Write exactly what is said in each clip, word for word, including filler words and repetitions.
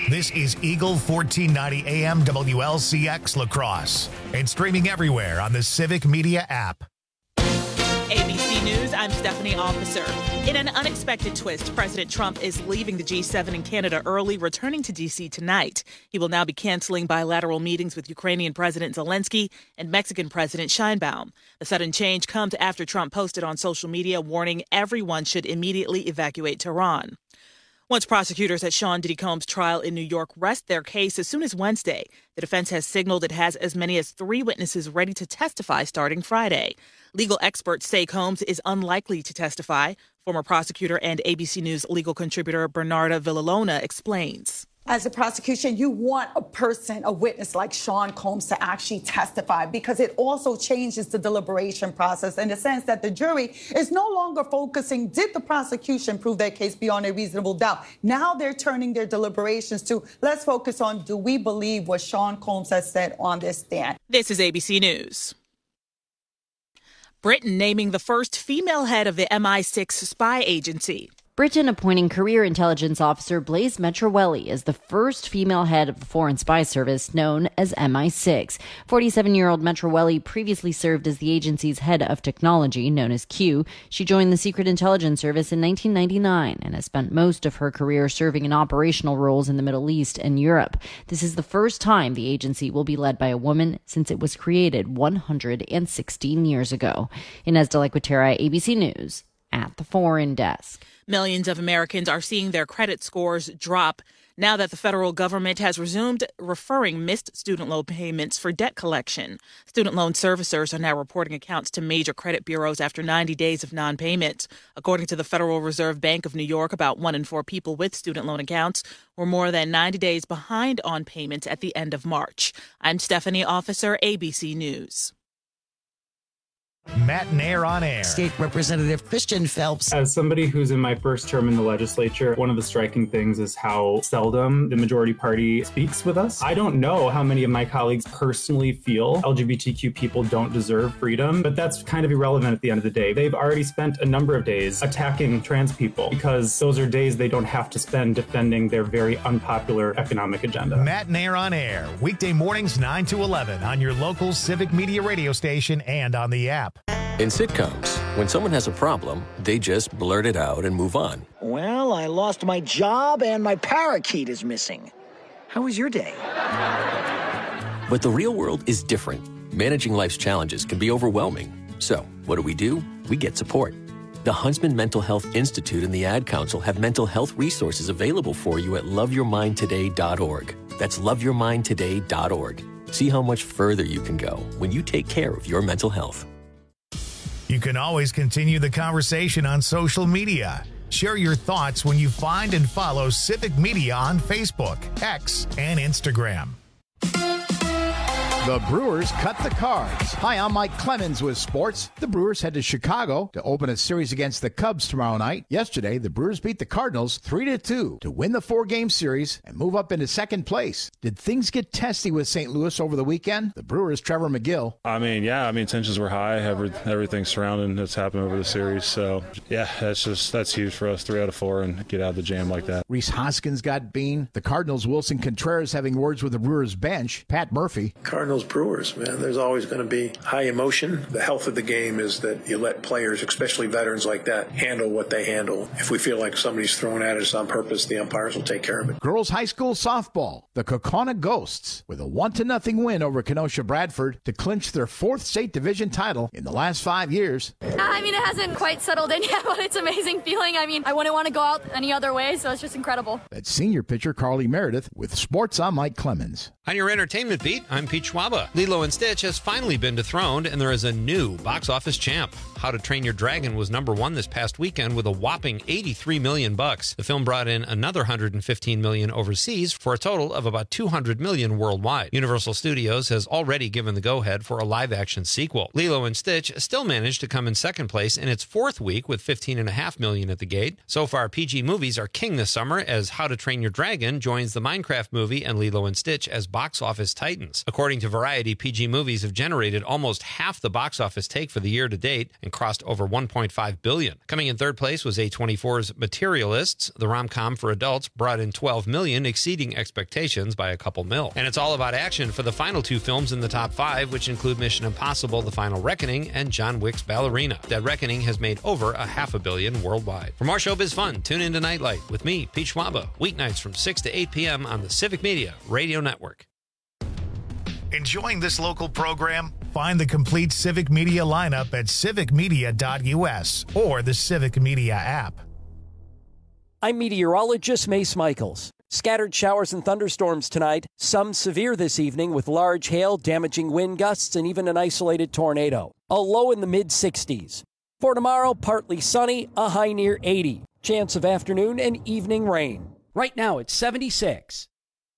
This is Eagle fourteen ninety A M W L C X La Crosse and streaming everywhere on the Civic Media app. A B C News, I'm Stephanie Officer. In an unexpected twist, President Trump is leaving the G seven in Canada early, returning to D C tonight. He will now be canceling bilateral meetings with Ukrainian President Zelensky and Mexican President Sheinbaum. The sudden change comes after Trump posted on social media warning everyone should immediately evacuate Tehran. Once prosecutors at Sean Diddy Combs' trial in New York rest their case as soon as Wednesday, the defense has signaled it has as many as three witnesses ready to testify starting Friday. Legal experts say Combs is unlikely to testify. Former prosecutor and A B C News legal contributor Bernarda Villalona explains. As a prosecution, you want a person, a witness like Sean Combs to actually testify because it also changes the deliberation process in the sense that the jury is no longer focusing, did the prosecution prove their case beyond a reasonable doubt? Now they're turning their deliberations to, let's focus on, do we believe what Sean Combs has said on this stand? This is A B C News. Britain naming the first female head of the M I six spy agency. Britain appointing career intelligence officer Blaise Metrowelli as the first female head of the Foreign Spy Service, known as M I six. forty-seven-year-old Metrowelli previously served as the agency's head of technology, known as Q. She joined the Secret Intelligence Service in nineteen ninety-nine and has spent most of her career serving in operational roles in the Middle East and Europe. This is the first time the agency will be led by a woman since it was created one hundred sixteen years ago. Inez de la Quatera, A B C News, at the Foreign Desk. Millions of Americans are seeing their credit scores drop now that the federal government has resumed referring missed student loan payments for debt collection. Student loan servicers are now reporting accounts to major credit bureaus after ninety days of non-payment. According to the Federal Reserve Bank of New York, about one in four people with student loan accounts were more than ninety days behind on payments at the end of March. I'm Stephanie Officer, A B C News. Matt Nair on air. State Representative Christian Phelps. As somebody who's in my first term in the legislature, one of the striking things is how seldom the majority party speaks with us. I don't know how many of my colleagues personally feel L G B T Q people don't deserve freedom, but that's kind of irrelevant at the end of the day. They've already spent a number of days attacking trans people because those are days they don't have to spend defending their very unpopular economic agenda. Matt Nair on air, weekday mornings nine to eleven on your local Civic Media radio station and on the app. In sitcoms, when someone has a problem, they just blurt it out and move on. Well, I lost my job and my parakeet is missing. How was your day? But the real world is different. Managing life's challenges can be overwhelming. So, what do we do? We get support. The Huntsman Mental Health Institute and the Ad Council have mental health resources available for you at love your mind today dot org. That's love your mind today dot org. See how much further you can go when you take care of your mental health. You can always continue the conversation on social media. Share your thoughts when you find and follow Civic Media on Facebook, X, and Instagram. The Brewers cut the cards. Hi, I'm Mike Clemens with sports. The Brewers head to Chicago to open a series against the Cubs tomorrow night. Yesterday, the Brewers beat the Cardinals three to two to win the four-game series and move up into second place. Did things get testy with Saint Louis over the weekend? The Brewers' Trevor McGill. I mean, yeah, I mean, tensions were high. Every, everything surrounding that's happened over the series. So, yeah, that's just that's huge for us, three out of four, and get out of the jam like that. Rhys Hoskins got bean. The Cardinals' Wilson Contreras having words with the Brewers' bench. Pat Murphy. Cardinals Brewers, man, there's always going to be high emotion. The health of the game is that you let players, especially veterans like that, handle what they handle. If we feel like somebody's throwing at us on purpose, the umpires will take care of it. Girls high school softball, the Kaukauna Ghosts, with a one to nothing win over Kenosha Bradford to clinch their fourth state division title in the last five years. I mean, it hasn't quite settled in yet, but it's an amazing feeling. I mean, I wouldn't want to go out any other way, so it's just incredible. That's senior pitcher Carly Meredith with sports. I'm Mike Clemens. On your entertainment beat, I'm Pete Schwaba. Lilo and Stitch has finally been dethroned, and there is a new box office champ. How to Train Your Dragon was number one this past weekend with a whopping eighty-three million bucks. The film brought in another one hundred fifteen million overseas for a total of about two hundred million worldwide. Universal Studios has already given the go-ahead for a live-action sequel. Lilo and Stitch still managed to come in second place in its fourth week with fifteen point five million at the gate. So far, P G movies are king this summer as How to Train Your Dragon joins the Minecraft movie and Lilo and Stitch as box office titans. According to to Variety, P G movies have generated almost half the box office take for the year to date and crossed over one point five billion dollars. Coming in third place was A twenty-four's Materialists. The rom-com for adults brought in twelve million dollars, exceeding expectations by a couple mil. And it's all about action for the final two films in the top five, which include Mission Impossible: The Final Reckoning and John Wick's Ballerina. Dead Reckoning has made over a half a billion worldwide. For more showbiz fun, tune into Nightlight with me, Pete Schwaba, weeknights from six to eight p.m. on the Civic Media Radio Network. Enjoying this local program? Find the complete Civic Media lineup at civic media dot u s or the Civic Media app. I'm meteorologist Mace Michaels. Scattered showers and thunderstorms tonight, some severe this evening with large hail, damaging wind gusts, and even an isolated tornado. A low in the mid sixties. For tomorrow, partly sunny, a high near eighty. Chance of afternoon and evening rain. Right now, it's seventy-six.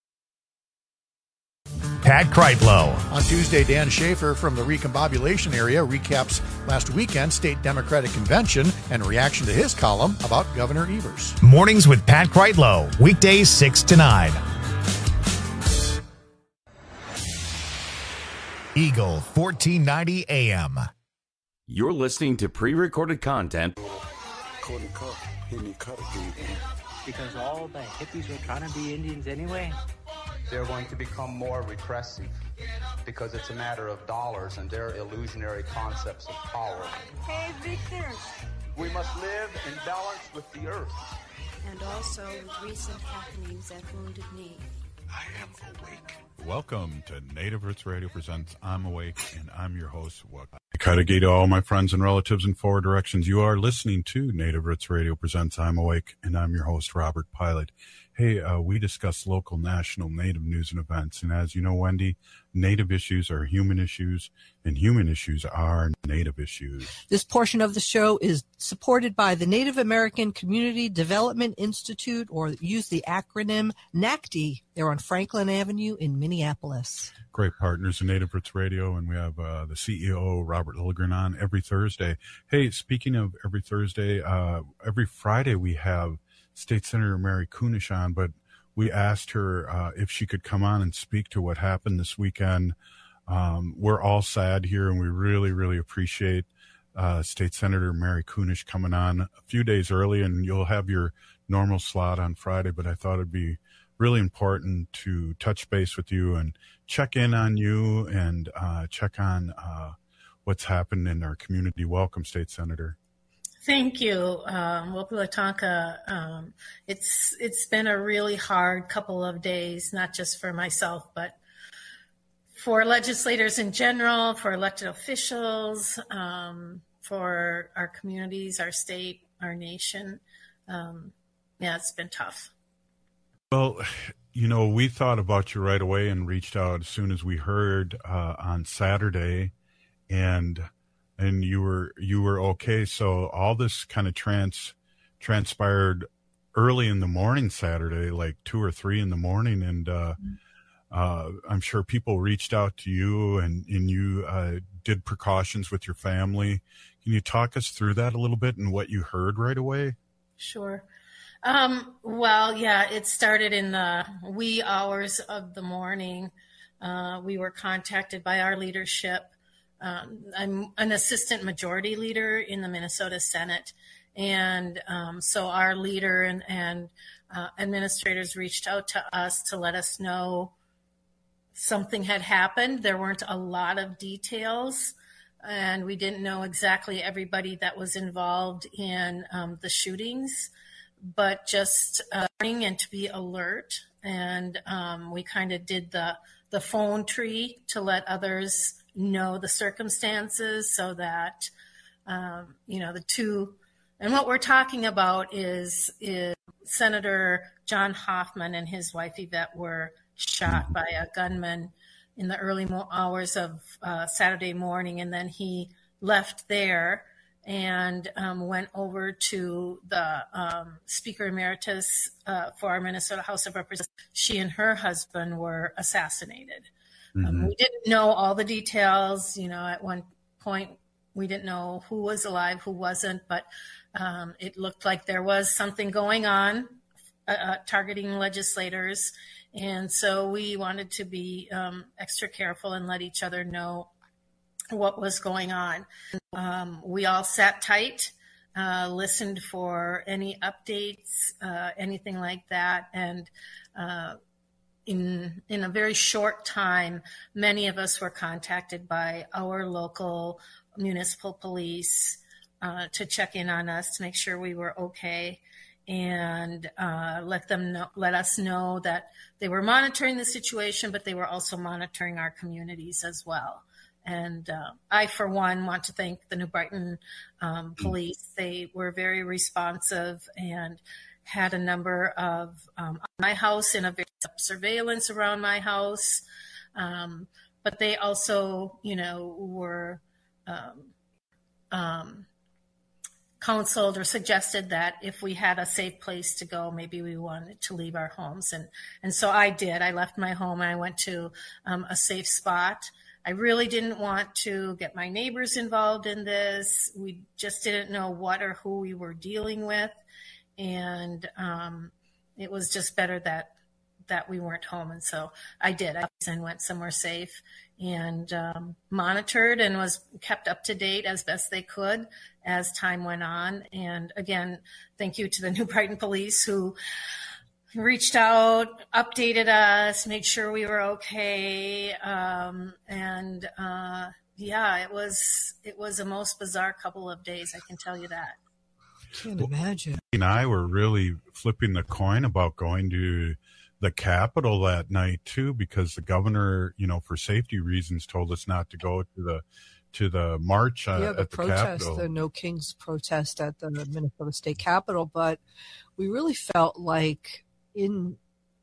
Pat Kreitlow. On Tuesday, Dan Schaefer from the Recombobulation area recaps last weekend's state Democratic convention and reaction to his column about Governor Evers. Mornings with Pat Kreitlow, weekdays six to nine. Eagle fourteen ninety A M. You're listening to pre-recorded content. Because all the hippies were trying to be Indians anyway. They're going to become more repressive because it's a matter of dollars and their illusionary concepts of power. Hey, Victor. We must live in balance with the earth. And also with recent happenings at Wounded Knee. I am awake. Welcome to Native Roots Radio presents I'm Awake, and I'm your host, Wuk. Kaitagi to all my friends and relatives in four directions. You are listening to Native Roots Radio presents I'm Awake, and I'm your host, Robert Pilot. Hey, uh, we discuss local, national, Native news and events. And as you know, Wendy, Native issues are human issues, and human issues are Native issues. This portion of the show is supported by the Native American Community Development Institute, or use the acronym NACD. They're on Franklin Avenue in Minneapolis. Great partners in Native Roots Radio, and we have uh, the C E O, Robert Lilligren, on every Thursday. Hey, speaking of every Thursday, uh, every Friday we have State Senator Mary Kunesh on, but we asked her uh, if she could come on and speak to what happened this weekend. Um, we're all sad here, and we really, really appreciate uh, State Senator Mary Kunesh coming on a few days early, and you'll have your normal slot on Friday, but I thought it'd be really important to touch base with you and check in on you and uh, check on uh, what's happened in our community. Welcome, State Senator. Thank you, um, Wopulatonka. Um, it's it's been a really hard couple of days, not just for myself, but for legislators in general, for elected officials, um, for our communities, our state, our nation. Um, yeah, it's been tough. Well, you know, we thought about you right away and reached out as soon as we heard uh, on Saturday, and and you were you were okay. So all this kind of trans transpired early in the morning Saturday, like two or three in the morning, and uh, uh, I'm sure people reached out to you, and and you uh, did precautions with your family. Can you talk us through that a little bit and what you heard right away? Sure. Um, well, yeah, it started in the wee hours of the morning. Uh, we were contacted by our leadership. Um, I'm an assistant majority leader in the Minnesota Senate. And um, so our leader and, and uh, administrators reached out to us to let us know something had happened. There weren't a lot of details, and we didn't know exactly everybody that was involved in um, the shootings, but just uh, and to be alert. And um, we kind of did the, the phone tree to let others know the circumstances so that, um, you know, the two, and what we're talking about is, is Senator John Hoffman and his wife Yvette were shot by a gunman in the early mo- hours of uh, Saturday morning, and then he left there and um, went over to the um, Speaker Emeritus uh, for our Minnesota House of Representatives. She and her husband were assassinated. Mm-hmm. Um, we didn't know all the details. You know, at one point we didn't know who was alive, who wasn't, but um, it looked like there was something going on uh, targeting legislators. And so we wanted to be um, extra careful and let each other know what was going on. Um, we all sat tight, uh, listened for any updates, uh, anything like that. And uh, in in a very short time, many of us were contacted by our local municipal police uh, to check in on us, to make sure we were okay, and uh, let them know, let us know that they were monitoring the situation, but they were also monitoring our communities as well. And uh, I, for one, want to thank the New Brighton um, police. They were very responsive and had a number of um, my house and a very surveillance around my house. Um, but they also, you know, were um, um, counseled or suggested that if we had a safe place to go, maybe we wanted to leave our homes. And, and so I did. I left my home and I went to um, a safe spot. I really didn't want to get my neighbors involved in this. We just didn't know what or who we were dealing with. And um, it was just better that that we weren't home. And so I did. I went somewhere safe and um, monitored and was kept up to date as best they could as time went on. And again, thank you to the New Brighton Police who reached out, updated us, made sure we were okay. Um, and uh, yeah, it was it was a most bizarre couple of days, I can tell you that. Can't imagine. And I were really flipping the coin about going to the Capitol that night too, because the governor, you know, for safety reasons, told us not to go to the to the march uh, yeah, the at the protest, Capitol. the No Kings protest at the Minnesota State Capitol. But we really felt like in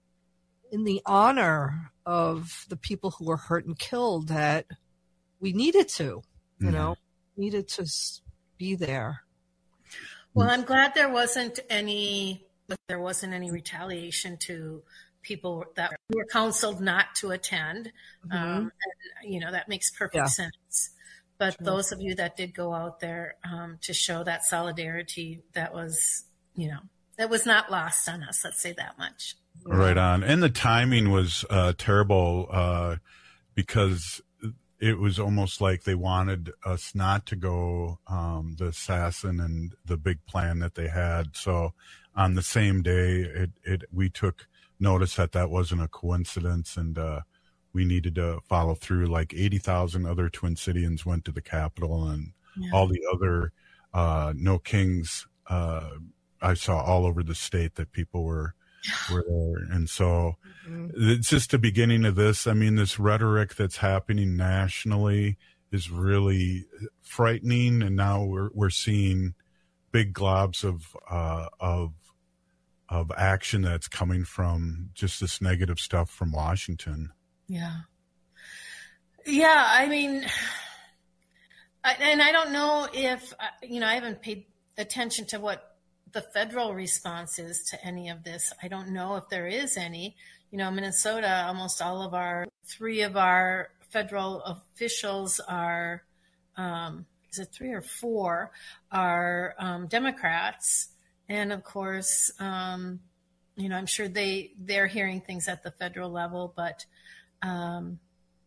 in the honor of the people who were hurt and killed that we needed to, you mm-hmm. know, needed to be there. Well, I'm glad there wasn't any there wasn't any retaliation to people that were counseled not to attend. Mm-hmm. Um, and, you know, that makes perfect yeah. sense. But sure. those of you that did go out there um, to show that solidarity, that was, you know, that was not lost on us. Let's say that much. Right on. And the timing was uh, terrible uh, because it was almost like they wanted us not to go, um, the assassin and the big plan that they had. So on the same day, it, it we took notice that that wasn't a coincidence, and uh, we needed to follow through. Like eighty thousand other Twin Cityans went to the Capitol, and yeah. all the other uh, No Kings uh, I saw all over the state that people were were there. And so mm-hmm. it's just the beginning of this. I mean, this rhetoric that's happening nationally is really frightening, and now we're we're seeing big globs of uh, of of action that's coming from just this negative stuff from Washington. Yeah. Yeah, I mean, I, and I don't know if, you know, I haven't paid attention to what the federal response is to any of this. I don't know if there is any. You know, Minnesota, almost all of our, three of our federal officials are, um, is it three or four, are um, Democrats. And of course, um, you know, I'm sure they, they're hearing things at the federal level, but um,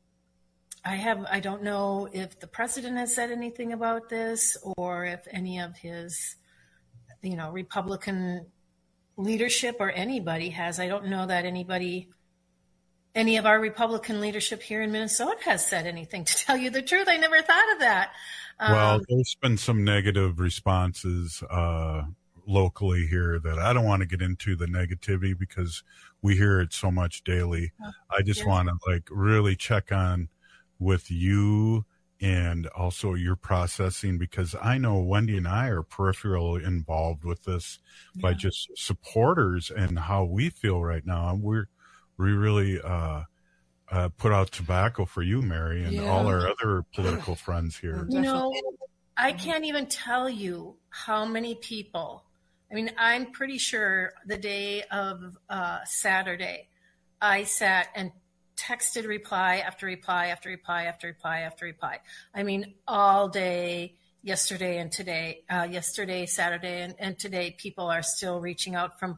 I have, I don't know if the president has said anything about this or if any of his, you know, Republican leadership or anybody has. I don't know that anybody, any of our Republican leadership here in Minnesota has said anything, to tell you the truth. I never thought of that. Um, well, there's been some negative responses uh, locally here that I don't want to get into the negativity because we hear it so much daily. I just yeah. want to like really check on with you and also your processing, because I know Wendy and I are peripherally involved with this yeah. by just supporters and how we feel right now. We're, we really uh, uh, put out tobacco for you, Mary, and yeah. all our other political friends here. You know, I can't even tell you how many people, I mean, I'm pretty sure the day of uh, Saturday, I sat and texted reply after reply after reply after reply after reply. I mean, all day yesterday and today, uh, yesterday, Saturday, and, and today, people are still reaching out from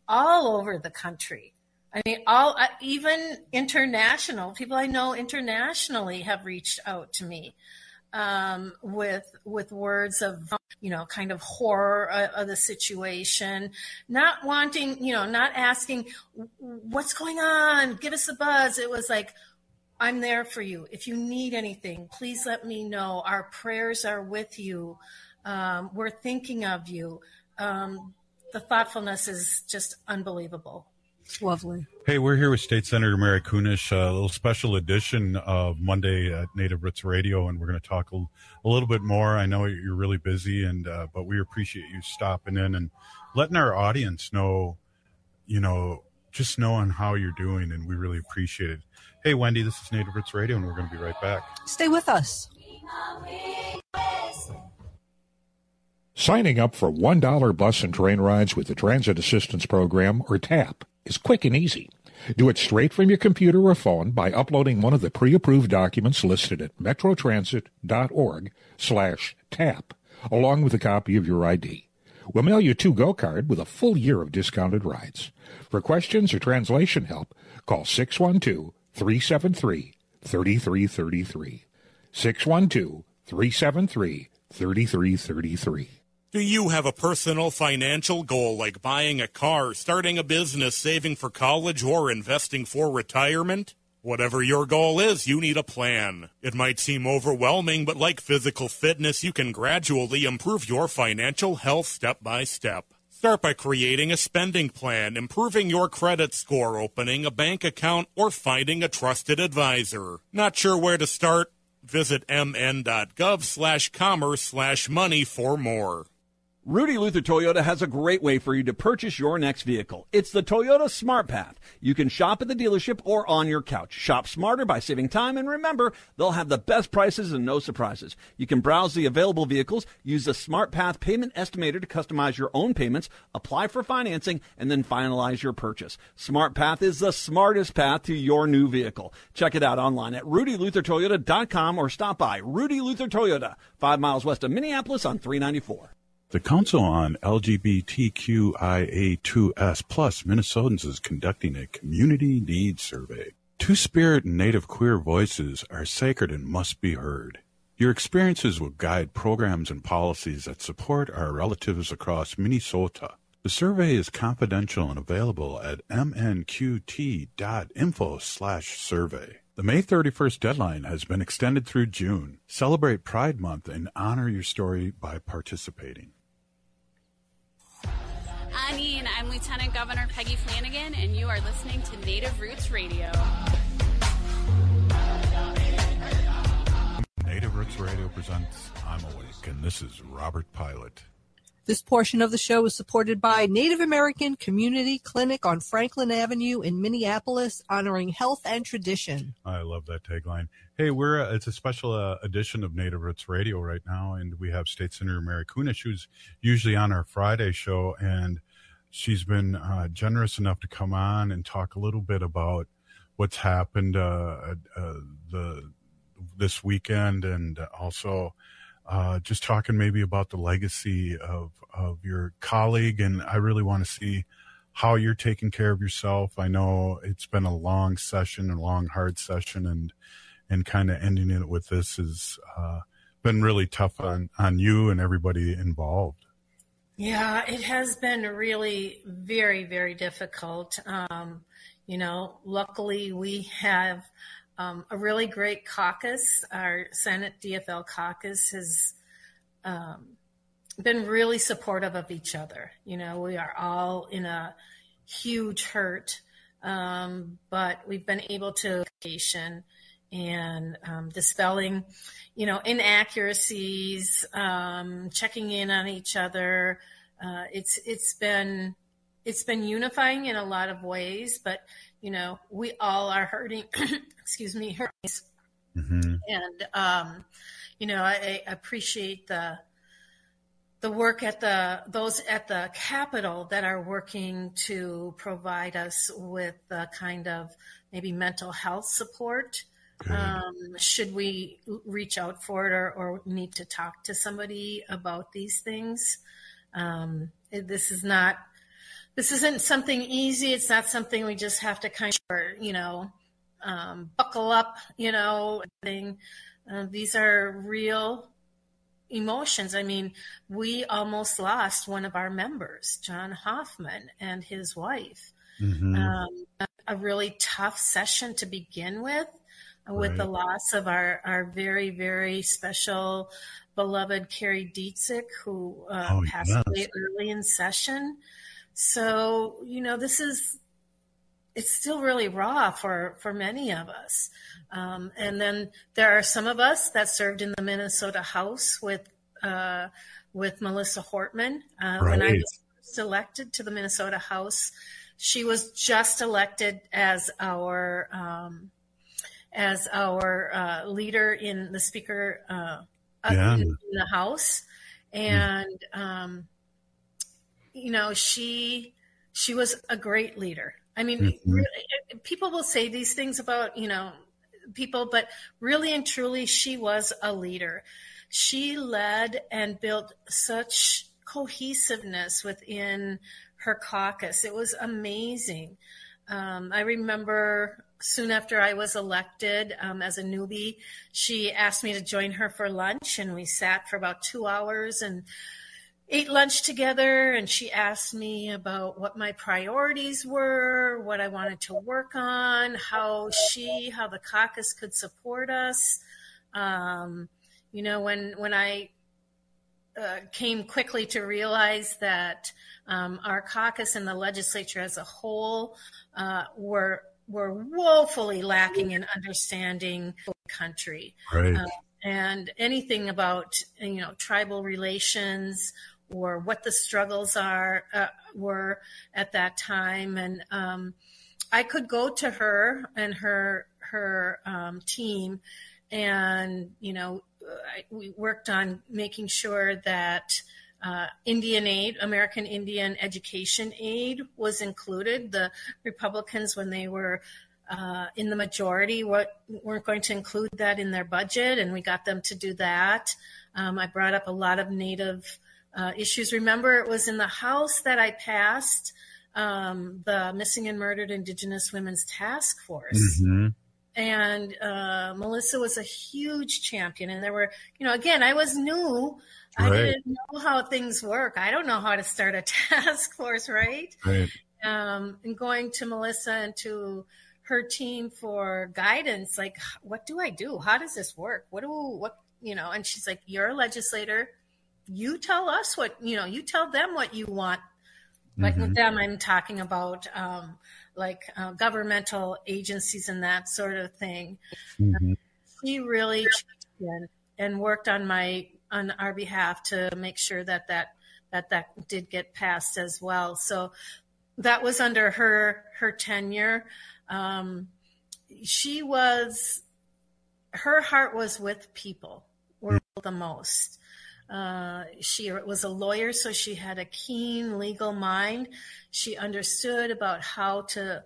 all over the country. I mean, all even international people I know internationally have reached out to me um, with with words of, you know, kind of horror of the situation, not wanting, you know, not asking what's going on, give us a buzz. It was like, I'm there for you. If you need anything, please let me know. Our prayers are with you. Um, we're thinking of you. Um, the thoughtfulness is just unbelievable. Lovely. Hey, we're here with State Senator Mary Kunesh, a little special edition of Monday at Native Roots Radio, and we're going to talk a, a little bit more. I know you're really busy, and uh, but we appreciate you stopping in and letting our audience know, you know, just knowing how you're doing, and we really appreciate it. Hey, Wendy, this is Native Roots Radio, and we're going to be right back. Stay with us. Signing up for one dollar bus and train rides with the Transit Assistance Program, or TAP, is quick and easy. Do it straight from your computer or phone by uploading one of the pre-approved documents listed at metrotransit.org slash tap, along with a copy of your I D. We'll mail you a to-go card with a full year of discounted rides. For questions or translation help, call six one two, three seven three, three three three three. six one two, three seven three, three three three three. Do you have a personal financial goal like buying a car, starting a business, saving for college, or investing for retirement? Whatever your goal is, you need a plan. It might seem overwhelming, but like physical fitness, you can gradually improve your financial health step by step. Start by creating a spending plan, improving your credit score, opening a bank account, or finding a trusted advisor. Not sure where to start? Visit mn.gov slash commerce slash money for more. Rudy Luther Toyota has a great way for you to purchase your next vehicle. It's the Toyota Smart Path. You can shop at the dealership or on your couch. Shop smarter by saving time, and remember, they'll have the best prices and no surprises. You can browse the available vehicles, use the Smart Path payment estimator to customize your own payments, apply for financing, and then finalize your purchase. Smart Path is the smartest path to your new vehicle. Check it out online at rudy luther toyota dot com or stop by Rudy Luther Toyota, five miles west of Minneapolis on three ninety-four. The Council on L G B T Q I A two S plus Minnesotans is conducting a community needs survey. Two-Spirit and Native queer voices are sacred and must be heard. Your experiences will guide programs and policies that support our relatives across Minnesota. The survey is confidential and available at m n q t dot info slash survey. The May thirty-first deadline has been extended through June. Celebrate Pride Month and honor your story by participating. Annie, and I'm Lieutenant Governor Peggy Flanagan, and you are listening to Native Roots Radio. Native Roots Radio presents I'm Awake, and this is Robert Pilot. This portion of the show is supported by Native American Community Clinic on Franklin Avenue in Minneapolis, honoring health and tradition. I love that tagline. Hey, we're uh, it's a special uh, edition of Native Roots Radio right now, and we have State Senator Mary Kunesh, who's usually on our Friday show, and she's been uh, generous enough to come on and talk a little bit about what's happened uh, uh, the this weekend, and also uh, just talking maybe about the legacy of of your colleague. And I really want to see how you're taking care of yourself. I know it's been a long session, a long, hard session, and and kind of ending it with this has uh, been really tough on, on you and everybody involved. Yeah, it has been really very, very difficult. Um, you know, luckily we have um, a really great caucus. Our Senate D F L caucus has um, been really supportive of each other. You know, we are all in a huge hurt, um, but we've been able to and um, dispelling, you know, inaccuracies, um, checking in on each other. Uh, it's it's been it's been unifying in a lot of ways, but you know, we all are hurting. excuse me, hurting. Mm-hmm. And um, you know, I, I appreciate the the work at the those at the Capitol that are working to provide us with the kind of maybe mental health support. Um, should we reach out for it or, or need to talk to somebody about these things? Um, this is not this isn't something easy. It's not something we just have to kind of, you know, um, buckle up, you know, thing. Uh, these are real emotions. I mean, we almost lost one of our members, John Hoffman, and his wife. Mm-hmm. Um, a really tough session to begin with, uh, with right. the loss of our, our very, very special, beloved Carrie Dietzick, who uh, oh, passed yes. away early in session. So, you know, this is, it's still really raw for, for many of us. Um, and then there are some of us that served in the Minnesota House with uh, with Melissa Hortman. Uh, right. When I was first elected to the Minnesota House, she was just elected as our um, as our uh, leader in the speaker uh, yeah. in, in the House, and mm. um, you know she she was a great leader. I mean, mm-hmm. really, people will say these things about, you know, people, but really and truly, she was a leader. She led and built such cohesiveness within her caucus. It was amazing. Um, I remember soon after I was elected um, as a newbie, she asked me to join her for lunch, and we sat for about two hours and ate lunch together, and she asked me about what my priorities were, what I wanted to work on, how she, how the caucus could support us. Um, you know, when when I uh, came quickly to realize that um, our caucus and the legislature as a whole uh, were were woefully lacking in understanding the country. Right. Uh, and anything about, you know, tribal relations or what the struggles are uh, were at that time. And um, I could go to her and her her um, team, and you know, I, we worked on making sure that uh, Indian aid, American Indian education aid, was included. The Republicans, when they were uh, in the majority, what, weren't going to include that in their budget, and we got them to do that. Um, I brought up a lot of Native Uh, issues. Remember, it was in the House that I passed um, the Missing and Murdered Indigenous Women's Task Force. Mm-hmm. And uh, Melissa was a huge champion. And there were, you know, again, I was new. Right. I didn't know how things work. I don't know how to start a task force, right? Right. Um, and going to Melissa and to her team for guidance, like, what do I do? How does this work? What do, what, you know, and she's like, you're a legislator. You tell us what, you know, you tell them what you want. Like mm-hmm. with them, I'm talking about um, like uh, governmental agencies and that sort of thing. Mm-hmm. She really championed and worked on my, on our behalf to make sure that that, that that did get passed as well. So that was under her, her tenure. Um, she was, her heart was with people, were the most. Uh, she was a lawyer, so she had a keen legal mind. She understood about how to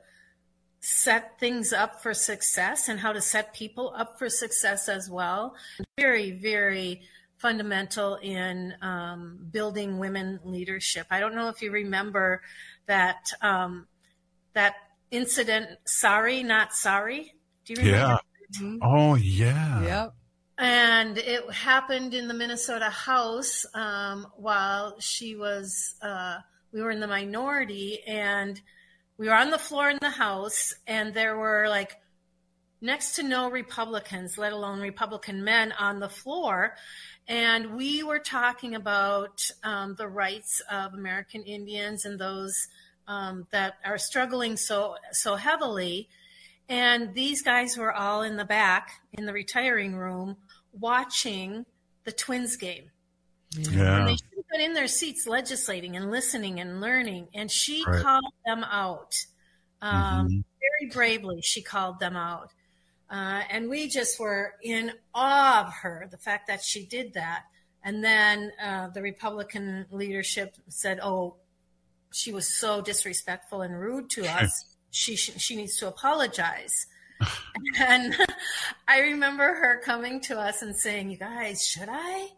set things up for success and how to set people up for success as well. Very, very fundamental in um, building women leadership. I don't know if you remember that um, that incident, Sorry, Not Sorry. Do you remember? Yeah. Mm-hmm. Oh, yeah. Yep. And it happened in the Minnesota House um, while she was, uh, we were in the minority, and we were on the floor in the House, and there were like next to no Republicans, let alone Republican men, on the floor. And we were talking about um, the rights of American Indians and those um, that are struggling so so heavily. And these guys were all in the back in the retiring room watching the Twins game. Yeah. And they should have been in their seats legislating and listening and learning. And she right. called them out. Um, mm-hmm. Very bravely, she called them out. Uh, and we just were in awe of her, the fact that she did that. And then uh, the Republican leadership said, oh, she was so disrespectful and rude to us. She she needs to apologize. And I remember her coming to us and saying, you guys, should I?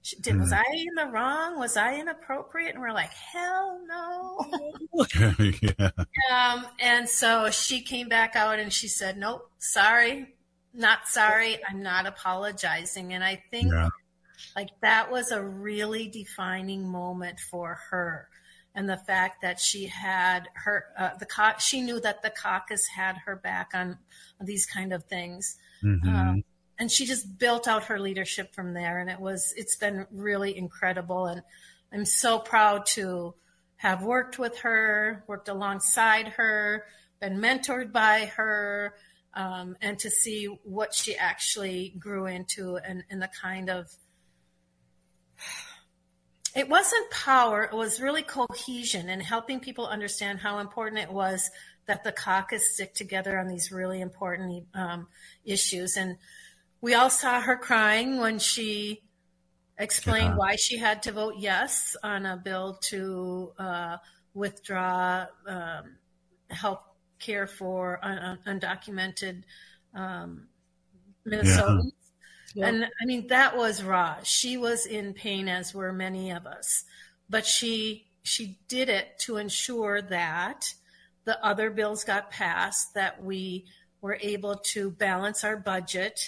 Did, was I in the wrong? Was I inappropriate? And we're like, hell no. yeah. Um, and so she came back out and she said, nope, sorry, not sorry. I'm not apologizing. And I think Yeah. like that was a really defining moment for her. And the fact that she had her, uh, the co- she knew that the caucus had her back on, on these kind of things. Mm-hmm. Um, and she just built out her leadership from there. And it was, it's been really incredible. And I'm so proud to have worked with her, worked alongside her, been mentored by her, um, and to see what she actually grew into and, and the kind of, it wasn't power, it was really cohesion and helping people understand how important it was that the caucus stick together on these really important um, issues. And we all saw her crying when she explained Yeah. why she had to vote yes on a bill to uh, withdraw um, health care for un- undocumented um, Minnesotans. Yeah. And I mean, that was raw. She was in pain, as were many of us, but she she did it to ensure that the other bills got passed, that we were able to balance our budget,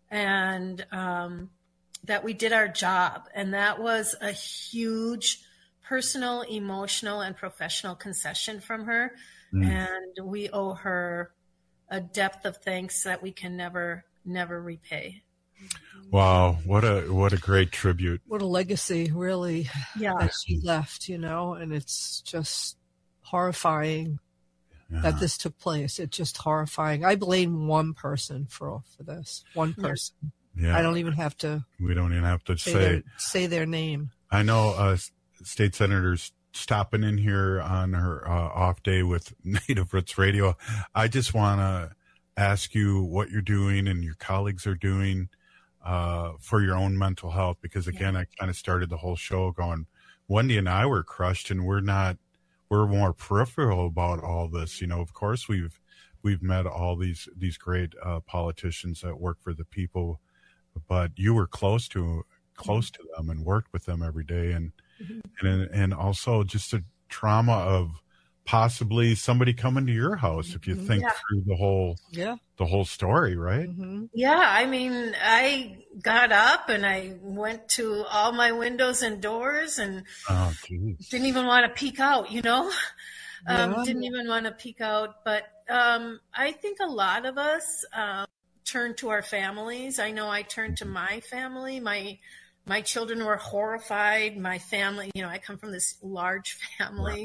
and um, that we did our job. And that was a huge personal, emotional, and professional concession from her. Mm. And we owe her a depth of thanks that we can never, never repay. Wow, what a what a great tribute. What a legacy, really, Yeah. that she left, you know, and it's just horrifying that this took place. It's just horrifying. I blame one person for for this. One Yeah. person. Yeah. I don't even have to We don't even have to say say. their, say their name. I know uh, state senators stopping in here on her uh, off day with Native Roots Radio. I just want to ask you what you're doing and your colleagues are doing uh, for your own mental health, because again, I kind of started the whole show going, Wendy and I were crushed, and we're not, we're more peripheral about all this. You know, of course we've, we've met all these, these great uh, politicians that work for the people, but you were close to, close to them and worked with them every day. And, Mm-hmm. and, and also just a trauma of possibly somebody coming to your house, if you think Yeah. through the whole, Yeah. the whole story, right? Mm-hmm. Yeah, I mean, I got up and I went to all my windows and doors and Oh, geez. didn't even want to peek out, you know? Um, Yeah. didn't even want to peek out. But um, I think a lot of us um, turn to our families. I know I turned to my family. My my children were horrified. My family, you know, I come from this large family.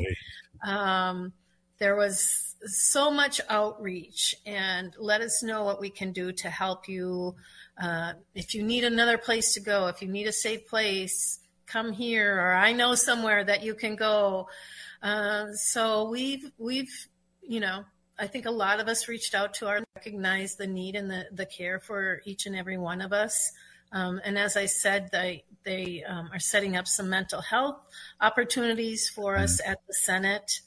Um, there was so much outreach, and let us know what we can do to help you. Uh, if you need another place to go, if you need a safe place, come here, or I know somewhere that you can go. Uh, so we've, we've, you know, I think a lot of us reached out to our, recognize the need and the, the care for each and every one of us. Um, and as I said, they, they um, are setting up some mental health opportunities for us at the Senate.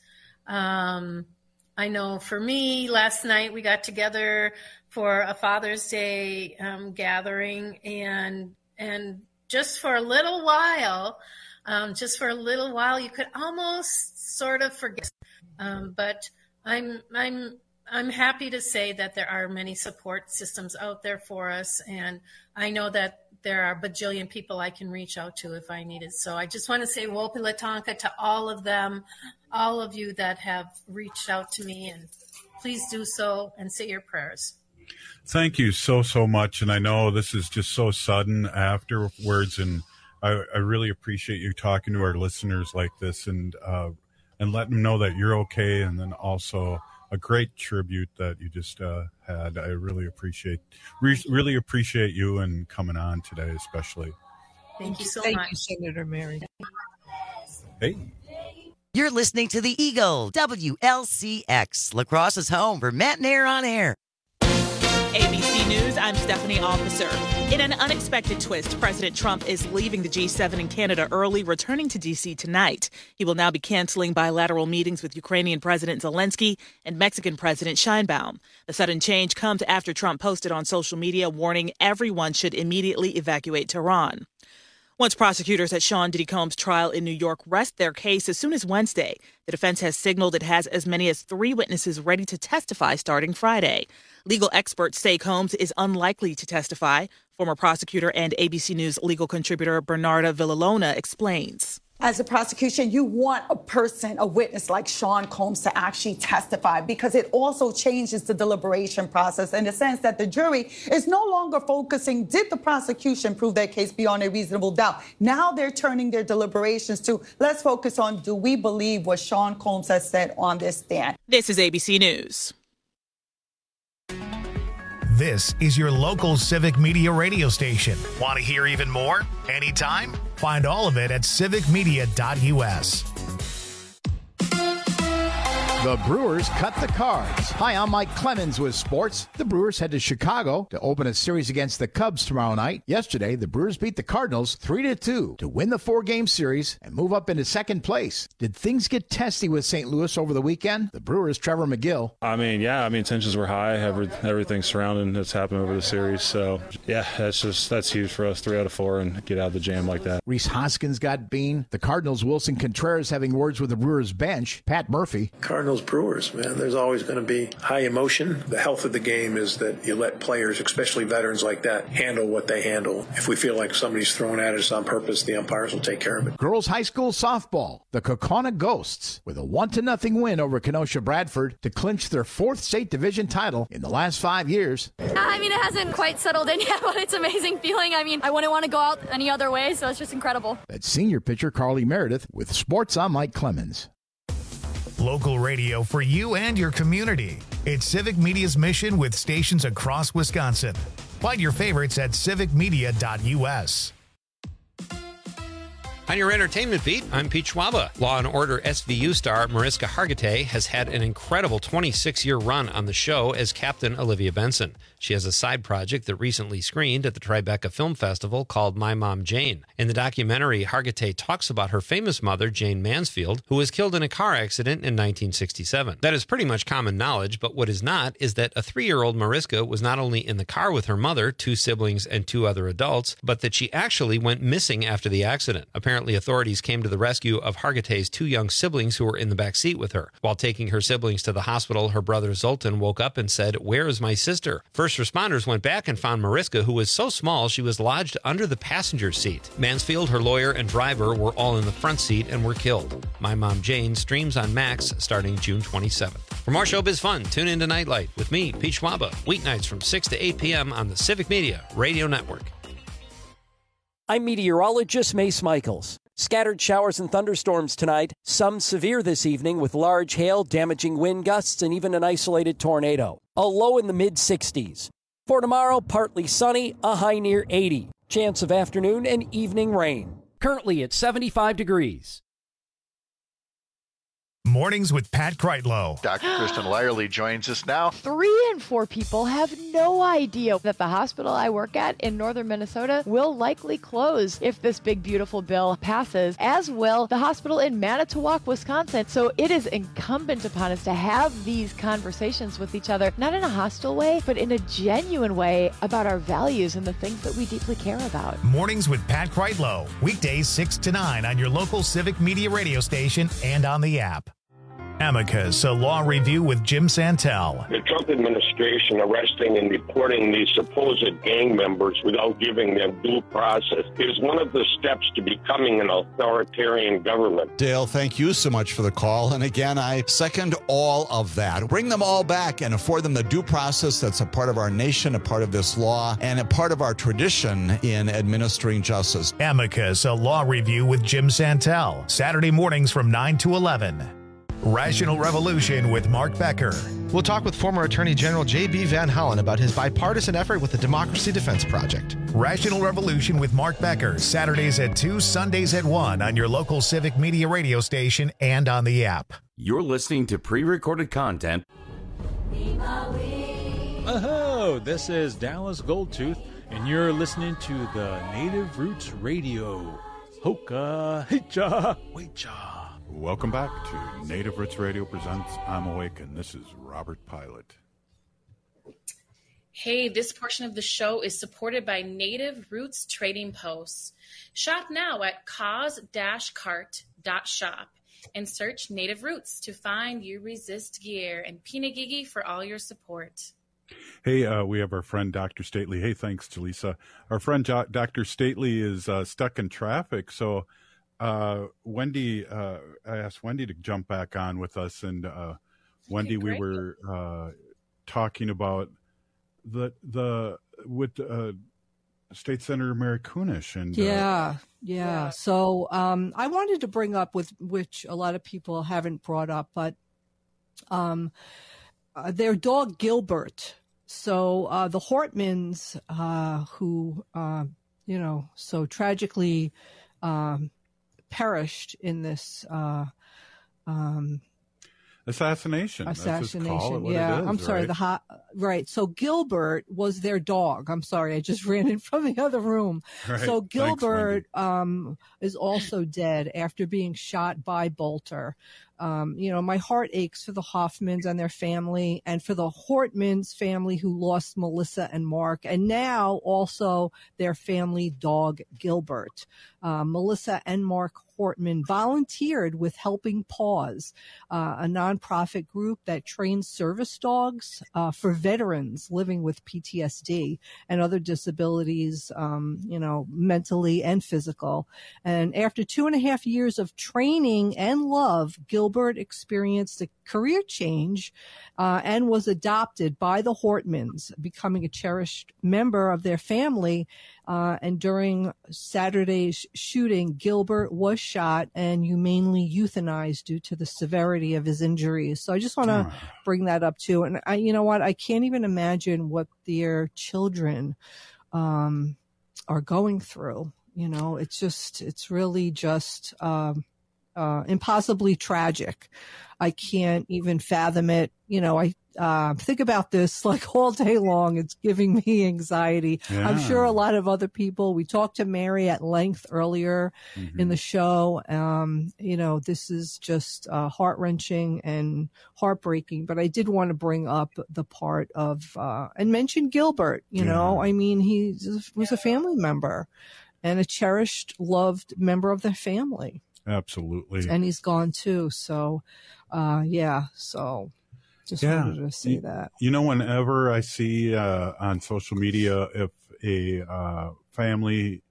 Um, I know for me, last night we got together for a Father's Day um, gathering, and and just for a little while, um, just for a little while, you could almost sort of forget. Um, but I'm I'm I'm happy to say that there are many support systems out there for us, and I know that there are a bajillion people I can reach out to if I need it. So I just want to say Wopi Latonka to all of them, all of you that have reached out to me, and please do so and say your prayers. Thank you so, so much. And I know this is just so sudden afterwards, and I, I really appreciate you talking to our listeners like this, and uh, and letting them know that you're okay, and then also a great tribute that you just uh, had. I really appreciate re- really appreciate you and coming on today, especially. Thank you so Thank much. you, Senator Mary. Hey. You're listening to the Eagle, W L C X, La Crosse's home for Matt and Air on Air. A B C News, I'm Stephanie Officer. In an unexpected twist, President Trump is leaving the G seven in Canada early, returning to D C tonight. He will now be canceling bilateral meetings with Ukrainian President Zelensky and Mexican President Sheinbaum. The sudden change comes after Trump posted on social media warning everyone should immediately evacuate Tehran. Once prosecutors at Sean Diddy Combs' trial in New York rest their case as soon as Wednesday, the defense has signaled it has as many as three witnesses ready to testify starting Friday. Legal experts say Combs is unlikely to testify. Former prosecutor and A B C News legal contributor Bernarda Villalona explains. As a prosecution, you want a person, a witness like Sean Combs to actually testify because it also changes the deliberation process in the sense that the jury is no longer focusing, did the prosecution prove their case beyond a reasonable doubt? Now they're turning their deliberations to, let's focus on, do we believe what Sean Combs has said on this stand? This is A B C News. This is your local Civic Media radio station. Want to hear even more? Anytime? Find all of it at civic media dot u s. The Brewers cut the cards. Hi, I'm Mike Clemens with sports. The Brewers head to Chicago to open a series against the Cubs tomorrow night. Yesterday, the Brewers beat the Cardinals three to two to win the four-game series and move up into second place. Did things get testy with Saint Louis over the weekend? The Brewers' Trevor McGill. I mean, yeah, I mean, tensions were high. Every, everything surrounding that's happened over the series. So, yeah, that's just that's huge for us. Three out of four and get out of the jam like that. Rhys Hoskins got bean. The Cardinals' Wilson Contreras having words with the Brewers' bench. Pat Murphy. Cardinals Brewers, man, there's always going to be high emotion. The health of the game is that you let players, especially veterans like that, handle what they handle. If we feel like somebody's throwing at us on purpose, the umpires will take care of it. Girls high school softball, the Kaukauna Ghosts, with a one to nothing win over Kenosha Bradford to clinch their fourth state division title in the last five years. I mean, it hasn't quite settled in yet, but it's an amazing feeling. I mean, I wouldn't want to go out any other way, so it's just incredible. That's senior pitcher Carly Meredith with sports. I'm Mike Clemens. Local radio for you and your community. It's Civic Media's mission with stations across Wisconsin. Find your favorites at civic media dot u s. On your entertainment beat, I'm Pete Schwaba. Law and Order S V U star Mariska Hargitay has had an incredible twenty-six-year run on the show as Captain Olivia Benson. She has a side project that recently screened at the Tribeca Film Festival called My Mom Jane. In the documentary, Hargitay talks about her famous mother, Jane Mansfield, who was killed in a car accident in nineteen sixty-seven. That is pretty much common knowledge, but what is not is that a three-year-old Mariska was not only in the car with her mother, two siblings, and two other adults, but that she actually went missing after the accident. Apparently, authorities came to the rescue of Hargitay's two young siblings who were in the back seat with her. While taking her siblings to the hospital, her brother Zoltan woke up and said, "Where is my sister?" First responders went back and found Mariska, who was so small she was lodged under the passenger seat. Mansfield, her lawyer, and driver were all in the front seat and were killed. My Mom Jane streams on Max starting June twenty-seventh. For more showbiz fun, tune in to Nightlight with me, Pete Schwaba, weeknights from six to eight p.m. on the Civic Media Radio Network. I'm meteorologist Mace Michaels. Scattered showers and thunderstorms tonight, some severe this evening with large hail, damaging wind gusts, and even an isolated tornado. A low in the mid sixties. For tomorrow, partly sunny, a high near eighty. Chance of afternoon and evening rain. Currently at seventy-five degrees. Mornings with Pat Kreitlow. Doctor Kristen Lyerly joins us now. Three in four people have no idea that the hospital I work at in northern Minnesota will likely close if this big, beautiful bill passes, as will the hospital in Manitowoc, Wisconsin. So it is incumbent upon us to have these conversations with each other, not in a hostile way, but in a genuine way about our values and the things that we deeply care about. Mornings with Pat Kreitlow. Weekdays six to nine on your local Civic Media radio station and on the app. Amicus, a law review with Jim Santel. The Trump administration arresting and deporting these supposed gang members without giving them due process is one of the steps to becoming an authoritarian government. Dale, thank you so much for the call. And again, I second all of that. Bring them all back and afford them the due process that's a part of our nation, a part of this law, and a part of our tradition in administering justice. Amicus, a law review with Jim Santel. Saturday mornings from nine to eleven. Rational Revolution with Mark Becker. We'll talk with former Attorney General J B Van Hollen about his bipartisan effort with the Democracy Defense Project. Rational Revolution with Mark Becker, Saturdays at two, Sundays at one on your local Civic Media radio station and on the app. You're listening to pre-recorded content. Oh, this is Dallas Goldtooth, and you're listening to the Native Roots Radio. Hoka, hicha, wecha. Welcome back to Native Roots Radio presents I'm Awake, and this is Robert Pilot. Hey, this portion of the show is supported by Native Roots Trading Posts. Shop now at cause dash cart dot shop and search Native Roots to find your resist gear, and Pinagigi for all your support. Hey, uh, we have our friend Doctor Stately. Hey, thanks, Jaleesa. Our friend jo- Doctor Stately is uh, stuck in traffic, so uh, Wendy, uh, I asked Wendy to jump back on with us, and uh, Wendy, okay, we were uh, talking about the the with uh, State Senator Mary Kunesh, and yeah, uh, yeah. yeah. So um, I wanted to bring up with which a lot of people haven't brought up, but um, uh, their dog Gilbert. So uh, the Hortmans, uh, who uh, you know, so tragically um, perished in this. Uh, um, Assassination. Assassination. Yeah, is, I'm sorry. Right? The hot, right. So Gilbert was their dog. I'm sorry. I just ran in from the other room. Right. So Gilbert Thanks, um, is also dead after being shot by Bolter. Um, you know, my heart aches for the Hoffmans and their family, and for the Hortmans family who lost Melissa and Mark, and now also their family dog Gilbert. Uh, Melissa and Mark Hortman volunteered with Helping Paws, uh, a nonprofit group that trains service dogs uh, for veterans living with P T S D and other disabilities, um, you know, mentally and physical. And after two and a half years of training and love, Gilbert experienced a career change uh, and was adopted by the Hortmans, becoming a cherished member of their family. Uh, and during Saturday's shooting, Gilbert was shot and humanely euthanized due to the severity of his injuries. So I just want to oh. bring that up too. And I, you know what? I can't even imagine what their children um, are going through. You know, it's just, it's really just um, uh, impossibly tragic. I can't even fathom it. You know, I uh, think about this like all day long. It's giving me anxiety. Yeah. I'm sure a lot of other people, we talked to Mary at length earlier mm-hmm. in the show. Um, you know, this is just uh, heart wrenching and heartbreaking, but I did want to bring up the part of, uh, and mention Gilbert, you yeah. know, I mean, he was a family member and a cherished, loved member of their family. Absolutely. And he's gone too. So, uh, yeah, so just yeah. wanted to say you, that. You know, whenever I see uh, on social media if a uh, family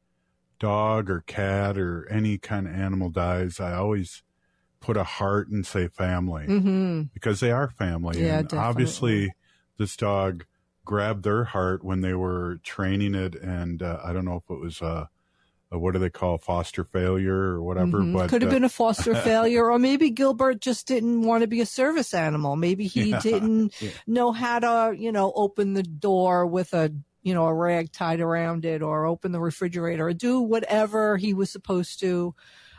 dog or cat or any kind of animal dies, I always put a heart and say family mm-hmm. because they are family. Yeah, and definitely. Obviously, this dog grabbed their heart when they were training it, and uh, I don't know if it was uh, a what do they call foster failure or whatever, mm-hmm. but could have uh, been a foster failure, or maybe Gilbert just didn't want to be a service animal. Maybe he yeah, didn't yeah. know how to, you know, open the door with a, you know, a rag tied around it, or open the refrigerator, or do whatever he was supposed to,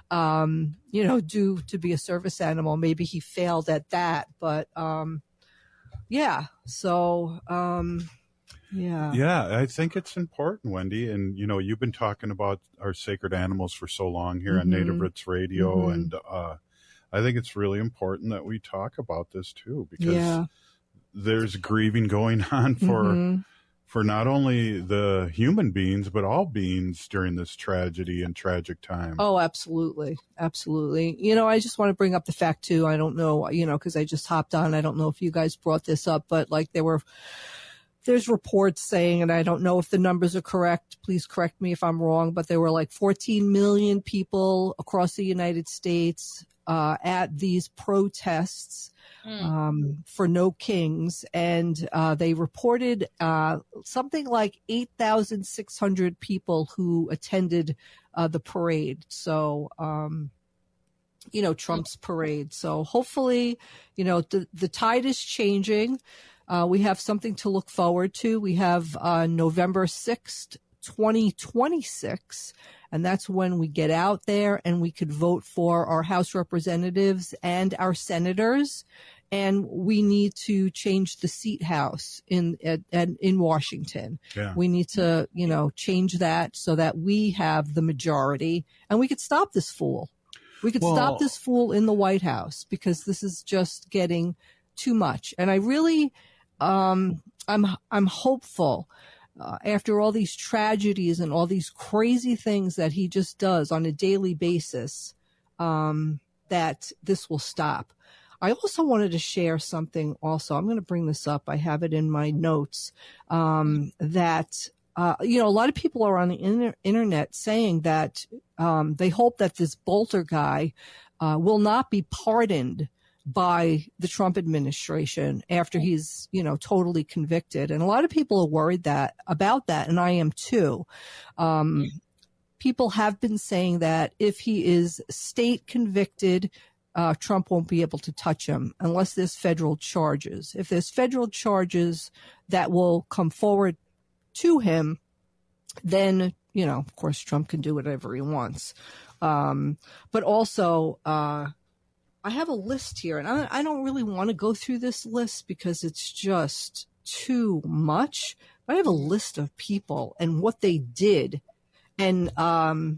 um, you know, do to be a service animal. Maybe he failed at that, but, um, yeah. So, um, Yeah. Yeah, I think it's important, Wendy. And, you know, you've been talking about our sacred animals for so long here mm-hmm. on Native Roots Radio. Mm-hmm. And uh, I think it's really important that we talk about this, too, because yeah. there's grieving going on for mm-hmm. for not only the human beings, but all beings during this tragedy and tragic time. Oh, absolutely. Absolutely. You know, I just want to bring up the fact, too. I don't know, you know, because I just hopped on. I don't know if you guys brought this up, but like there were There's reports saying, and I don't know if the numbers are correct, please correct me if I'm wrong, but there were like fourteen million people across the United States uh, at these protests mm. um, for No Kings. And uh, they reported uh, something like eight thousand six hundred people who attended uh, the parade. So, um, you know, Trump's parade. So hopefully, you know, the, the tide is changing. Uh, we have something to look forward to. We have uh, November sixth, twenty twenty-six, and that's when we get out there and we could vote for our House representatives and our senators. And we need to change the seat house in at, at, in Washington. Yeah. We need to, you know, change that so that we have the majority and we could stop this fool. We could well, stop this fool in the White House because this is just getting too much. And I really um, I'm I'm hopeful uh, after all these tragedies and all these crazy things that he just does on a daily basis, um, that this will stop. I also wanted to share something also. I'm going to bring this up. I have it in my notes, um, that, uh, you know, a lot of people are on the inter- internet saying that um, they hope that this Bolter guy uh, will not be pardoned by the Trump administration after he's, you know, totally convicted. And a lot of people are worried that about that, and I am too. Um, people have been saying that if he is state convicted, Uh, Trump won't be able to touch him unless there's federal charges. If there's federal charges that will come forward to him, then, you know, of course, Trump can do whatever he wants. Um, but also, uh, I have a list here, and I, I don't really want to go through this list because it's just too much. But I have a list of people and what they did. And, um,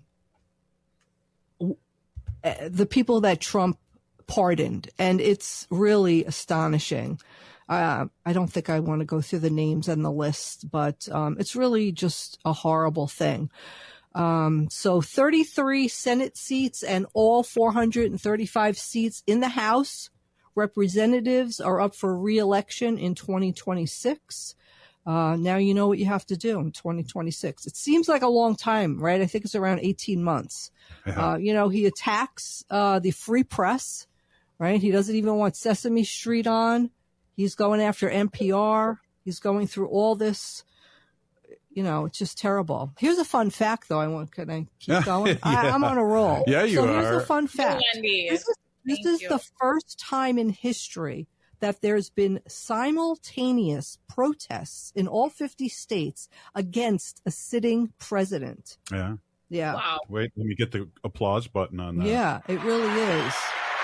the people that Trump pardoned, and it's really astonishing. Uh, I don't think I want to go through the names and the list, but um, it's really just a horrible thing. Um, so thirty-three Senate seats and all four hundred thirty-five seats in the House. Representatives are up for re-election in twenty twenty-six. Uh, now you know what you have to do in twenty twenty-six. It seems like a long time, right? I think it's around eighteen months. Yeah. Uh, you know, he attacks uh, the free press, right? He doesn't even want Sesame Street on. He's going after N P R. He's going through all this. You know, it's just terrible. Here's a fun fact, though. I want. Can I keep going? yeah. I, I'm on a roll. Yeah, you so are. So here's a fun fact. Wendy. This is, this is the first time in history that there's been simultaneous protests in all fifty states against a sitting president. Yeah. Yeah. Wow. Wait, let me get the applause button on that. Yeah, it really is.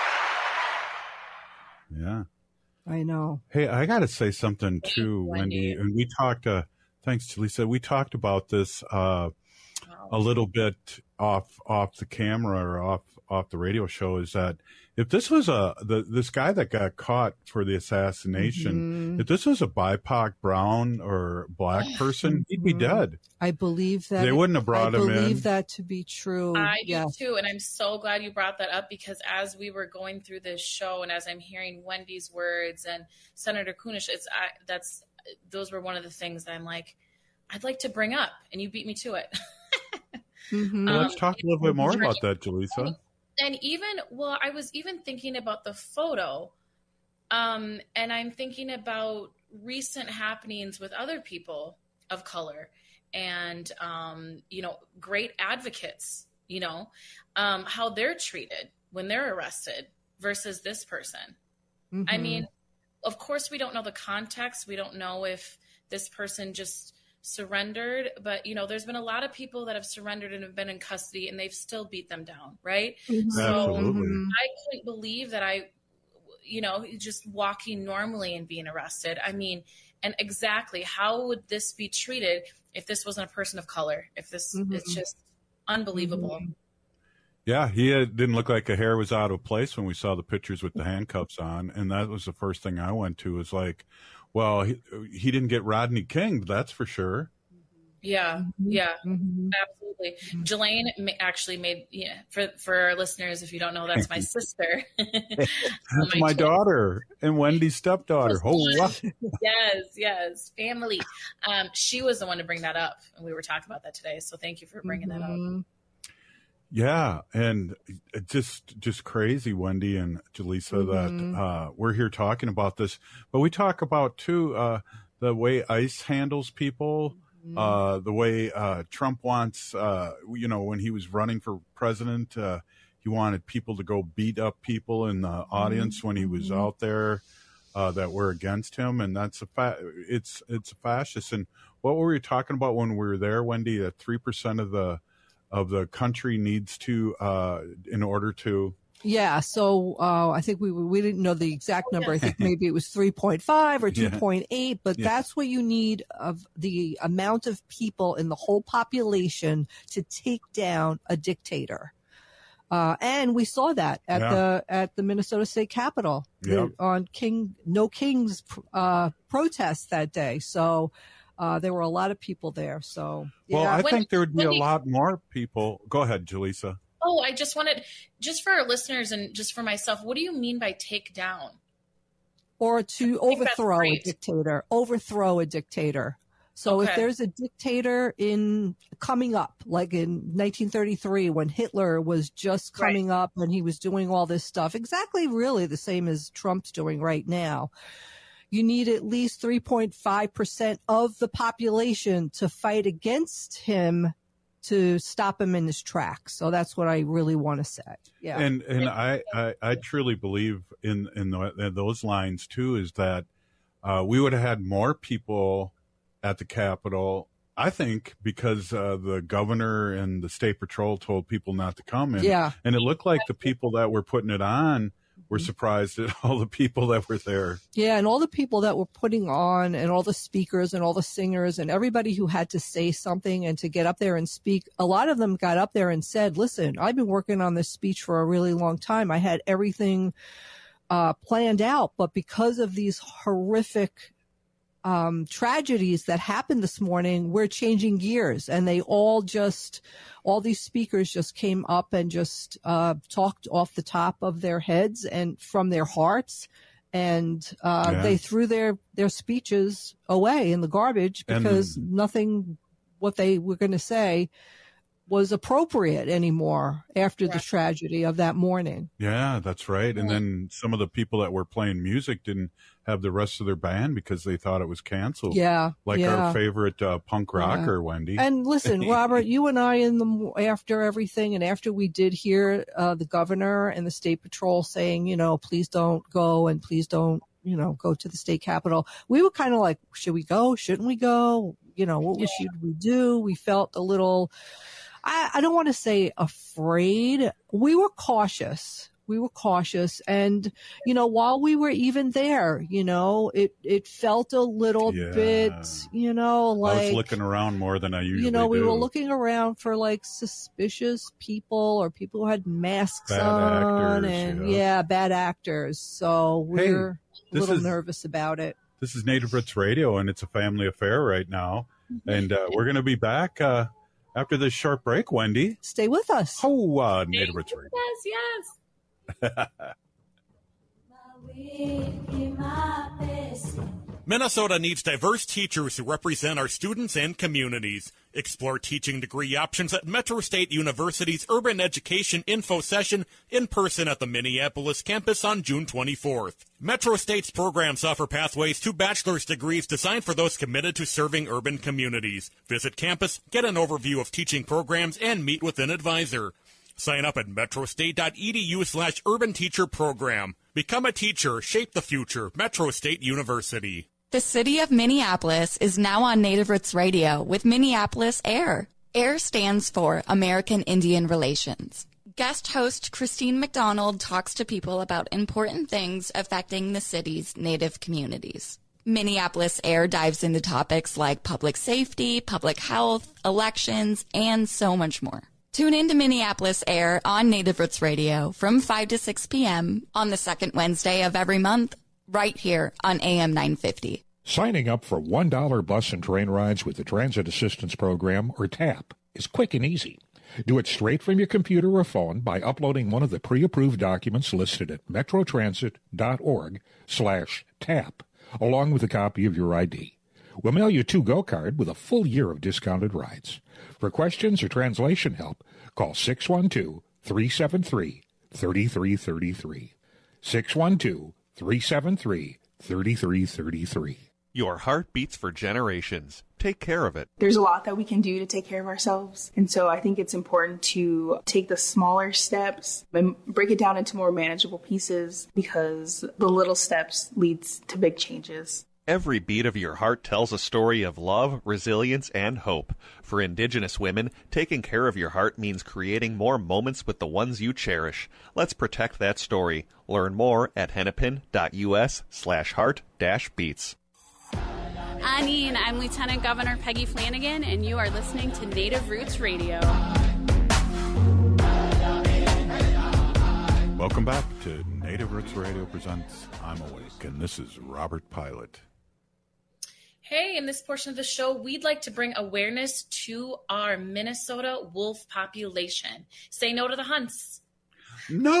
Yeah. I know. Hey, I got to say something too, Wendy. And we talked, uh, thanks to Lisa, we talked about this uh, a little bit off off the camera or off off the radio show, is that if this was a the this guy that got caught for the assassination, mm-hmm. if this was a B I P O C brown or black person, he'd be dead. I believe that they wouldn't have brought I him in. I believe that to be true. I yes. do too, and I'm so glad you brought that up, because as we were going through this show, and as I'm hearing Wendy's words and Senator Kunesh, it's I, that's those were one of the things that I'm like, I'd like to bring up, and you beat me to it. mm-hmm. Well, let's um, talk a little bit more about that, Jaleesa. And even, well, I was even thinking about the photo, um, and I'm thinking about recent happenings with other people of color and, um, you know, great advocates, you know, um, how they're treated when they're arrested versus this person. Mm-hmm. I mean, of course, we don't know the context. We don't know if this person just surrendered, but you know, there's been a lot of people that have surrendered and have been in custody and they've still beat them down, right? Mm-hmm. So Absolutely. I couldn't believe that I, you know, just walking normally and being arrested. I mean, and exactly how would this be treated if this wasn't a person of color? If this, mm-hmm. it's just unbelievable. Mm-hmm. Yeah, he had, didn't look like a hair was out of place when we saw the pictures with the handcuffs on, and that was the first thing I went to, was like, well, he, he didn't get Rodney King, that's for sure. Yeah, yeah, mm-hmm. absolutely. Jelaine actually made, yeah, for, for our listeners, if you don't know, that's my sister. That's my, my daughter and Wendy's stepdaughter. Oh, wow. Yes, yes, family. Um, she was the one to bring that up, and we were talking about that today, so thank you for bringing mm-hmm. that up. Yeah, and just just crazy, Wendy and Jaleesa, mm-hmm. that uh, we're here talking about this. But we talk about, too, uh, the way ICE handles people, mm-hmm. uh, the way uh, Trump wants, uh, you know, when he was running for president, uh, he wanted people to go beat up people in the audience mm-hmm. when he was out there uh, that were against him. And that's a fa- it's, it's a fascist. And what were we talking about when we were there, Wendy? That three percent of the of the country needs to, uh, in order to. Yeah. So, uh, I think we, we didn't know the exact number. I think maybe it was three point five or two point eight, yeah. but yeah. that's what you need of the amount of people in the whole population to take down a dictator. Uh, and we saw that at Yeah. the at the Minnesota State Capitol Yep. on King No Kings uh, protests that day. So uh, there were a lot of people there. So Well, yeah. I When- think there would be a when you- lot more people. Go ahead, Jaleesa. Oh, I just wanted, just for our listeners and just for myself, what do you mean by take down? or to think that's overthrow a great. dictator. Overthrow a dictator. So if Okay. there's a dictator in coming up, like in nineteen thirty-three when Hitler was just coming up and he was doing all this stuff, exactly really the same as Trump's doing right now. You need at least three point five percent of the population to fight against him to stop him in his tracks. So that's what I really want to say. Yeah. And and I, I, I truly believe in in, the, in those lines too, is that uh, we would have had more people at the Capitol, I think, because uh, the governor and the state patrol told people not to come. And, Yeah. and it looked like the people that were putting it on were surprised at all the people that were there. Yeah, and all the people that were putting on and all the speakers and all the singers and everybody who had to say something and to get up there and speak, a lot of them got up there and said, listen, I've been working on this speech for a really long time. I had everything uh, planned out, but because of these horrific um, tragedies that happened this morning, we're changing gears. And they all just, all these speakers just came up and just uh, talked off the top of their heads and from their hearts. And uh, Yeah. they threw their, their speeches away in the garbage because And- nothing, what they were going to say was appropriate anymore after the tragedy of that morning. Yeah, that's right. And then some of the people that were playing music didn't have the rest of their band because they thought it was canceled. Yeah, Like yeah. our favorite uh, punk rocker, Yeah. Wendy. And listen, Robert, you and I, in the after everything, and after we did hear uh, the governor and the state patrol saying, you know, please don't go and please don't, you know, go to the state capitol, we were kind of like, should we go? Shouldn't we go? You know, what was- should we do? We felt a little, I, I don't want to say afraid. We were cautious. We were cautious. And, you know, while we were even there, you know, it, it felt a little Yeah. bit, you know, like, I was looking around more than I usually you know, we do. were looking around for like suspicious people or people who had masks Bad on actors, and yeah. yeah, bad actors. So we're a this little is- nervous about it. This is Native Roots Radio, and it's a family affair right now. And uh, we're going to be back uh, after this short break, Wendy. Stay with us. Oh, uh, Native Roots Radio. Yes, yes. Minnesota needs diverse teachers who represent our students and communities. Explore teaching degree options at Metro State University's Urban Education Info Session in person at the Minneapolis campus on June twenty-fourth. Metro State's programs offer pathways to bachelor's degrees designed for those committed to serving urban communities. Visit campus, get an overview of teaching programs, and meet with an advisor. Sign up at metrostate.edu slash urban teacher program. Become a teacher, shape the future. Metro State University. The city of Minneapolis is now on Native Roots Radio with Minneapolis AIR. AIR stands for American Indian Relations. Guest host Christine McDonald talks to people about important things affecting the city's Native communities. Minneapolis AIR dives into topics like public safety, public health, elections, and so much more. Tune in to Minneapolis AIR on Native Roots Radio from five to six p.m. on the second Wednesday of every month, right here on A M nine fifty. Signing up for one dollar bus and train rides with the Transit Assistance Program, or TAP, is quick and easy. Do it straight from your computer or phone by uploading one of the pre-approved documents listed at metrotransit.org slash TAP, along with a copy of your I D. We'll mail you a to-go card with a full year of discounted rides. For questions or translation help, call six one two, three seven three, three three three three. six one two, three seven three, three three three three. Your heart beats for generations. Take care of it. There's a lot that we can do to take care of ourselves. And so I think it's important to take the smaller steps and break it down into more manageable pieces, because the little steps leads to big changes. Every beat of your heart tells a story of love, resilience, and hope. For Indigenous women, taking care of your heart means creating more moments with the ones you cherish. Let's protect that story. Learn more at hennepin.us slash heart dash beats. Anine, I'm Lieutenant Governor Peggy Flanagan, and you are listening to Native Roots Radio. Welcome back to Native Roots Radio presents I'm Awake, and this is Robert Pilot. Hey, in this portion of the show, we'd like to bring awareness to our Minnesota wolf population. Say no to the hunts. No!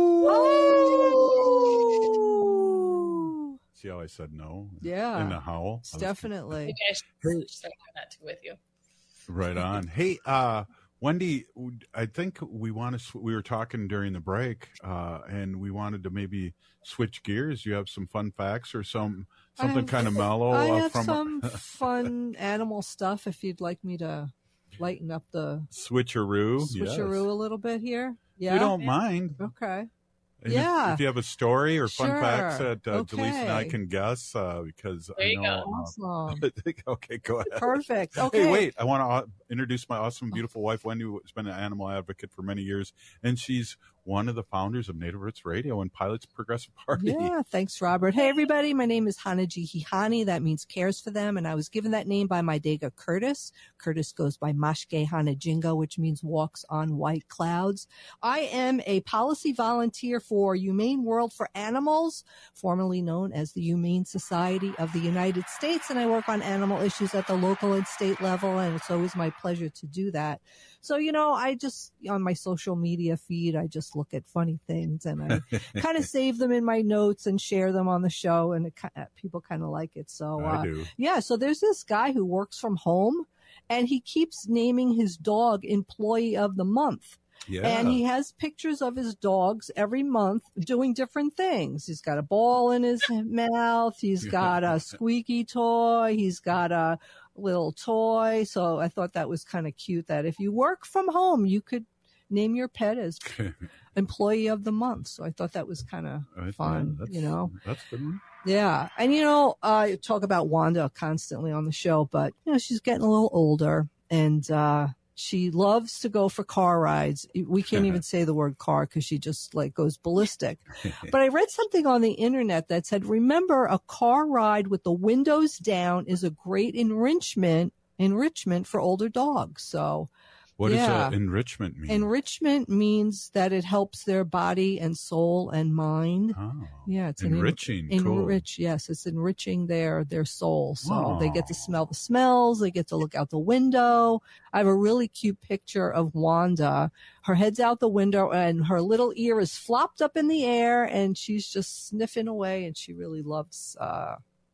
Oh! See how I said no? Yeah. In the howl? Definitely. Maybe I should start doing that too with you. Right on. Hey, uh, Wendy, I think we want to. We were talking during the break, uh, and we wanted to maybe switch gears. You have some fun facts or some something have, kind of mellow. I uh, have from some fun animal stuff. If you'd like me to lighten up the switcheroo, switcheroo yes. a little bit here, yeah, we don't mind. Okay. And yeah. If, if you have a story or fun sure. facts that uh, okay. Delise and I can guess, uh, because there I you know. Go. Awesome. Uh, okay, go ahead. Perfect. Okay. Hey, wait! I want to uh, introduce my awesome, beautiful wife, Wendy, who's been an animal advocate for many years, and she's one of the founders of Native Roots Radio and Pilot's Progressive Party. Yeah, thanks, Robert. Hey, everybody. My name is Hanaji Hihani. That means cares for them. And I was given that name by my Dega Curtis. Curtis goes by Mashke Hanajinga, which means walks on white clouds. I am a policy volunteer for Humane World for Animals, formerly known as the Humane Society of the United States. And I work on animal issues at the local and state level. And it's always my pleasure to do that. So, you know, I just, on my social media feed, I just look at funny things and I kind of save them in my notes and share them on the show. And it, people kind of like it. So, uh, I do. yeah. So there's this guy who works from home and he keeps naming his dog Employee of the Month. Yeah. And he has pictures of his dogs every month doing different things. He's got a ball in his mouth. He's got a squeaky toy. He's got a little toy. So I thought that was kind of cute that if you work from home, you could name your pet as Employee of the Month. So I thought that was kind of fun, you know. That's good one. Yeah. And, you know, I uh, talk about Wanda constantly on the show, but, you know, she's getting a little older and, uh, she loves to go for car rides. We can't even say the word car because she just like goes ballistic. But I read something on the internet that said, remember, a car ride with the windows down is a great enrichment, enrichment for older dogs. So what yeah. does uh, enrichment mean? Enrichment means that it helps their body and soul and mind. Oh, yeah, it's enriching. En- cool. Enrich, yes, it's enriching their their soul. So oh. they get to smell the smells. They get to look out the window. I have a really cute picture of Wanda. Her head's out the window and her little ear is flopped up in the air, and she's just sniffing away. And she really loves. Uh,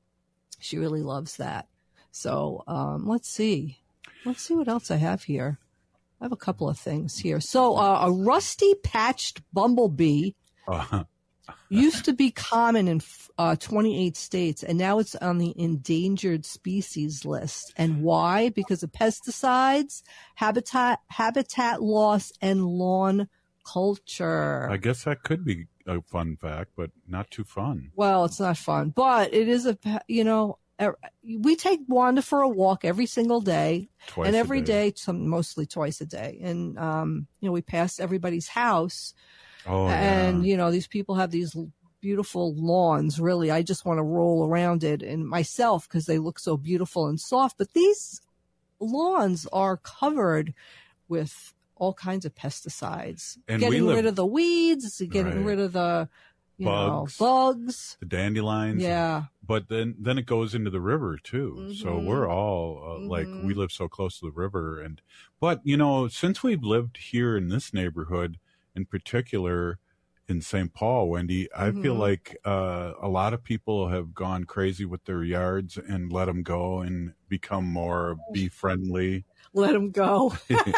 she really loves that. So um, let's see. Let's see what else I have here. I have a couple of things here. So uh, a rusty patched bumblebee uh-huh. used to be common in uh, twenty-eight states, and now it's on the endangered species list. And why? Because of pesticides, habitat habitat loss, and lawn culture. I guess that could be a fun fact, but not too fun. Well, it's not fun, but it is a, you know, we take Wanda for a walk every single day. Twice and every a day, day some, mostly twice a day. And, um, you know, we pass everybody's house. Oh, and, yeah. you know, these people have these beautiful lawns. Really, I just want to roll around it and myself because they look so beautiful and soft. But these lawns are covered with all kinds of pesticides. And getting live, rid of the weeds, getting right. rid of the you bugs, know, bugs, the dandelions. Yeah. But then, then it goes into the river too. Mm-hmm. So we're all uh, mm-hmm. like, we live so close to the river. And, but you know, since we've lived here in this neighborhood in particular in Saint Paul, Wendy, I mm-hmm. feel like uh, a lot of people have gone crazy with their yards and let them go and become more bee friendly. Let them go.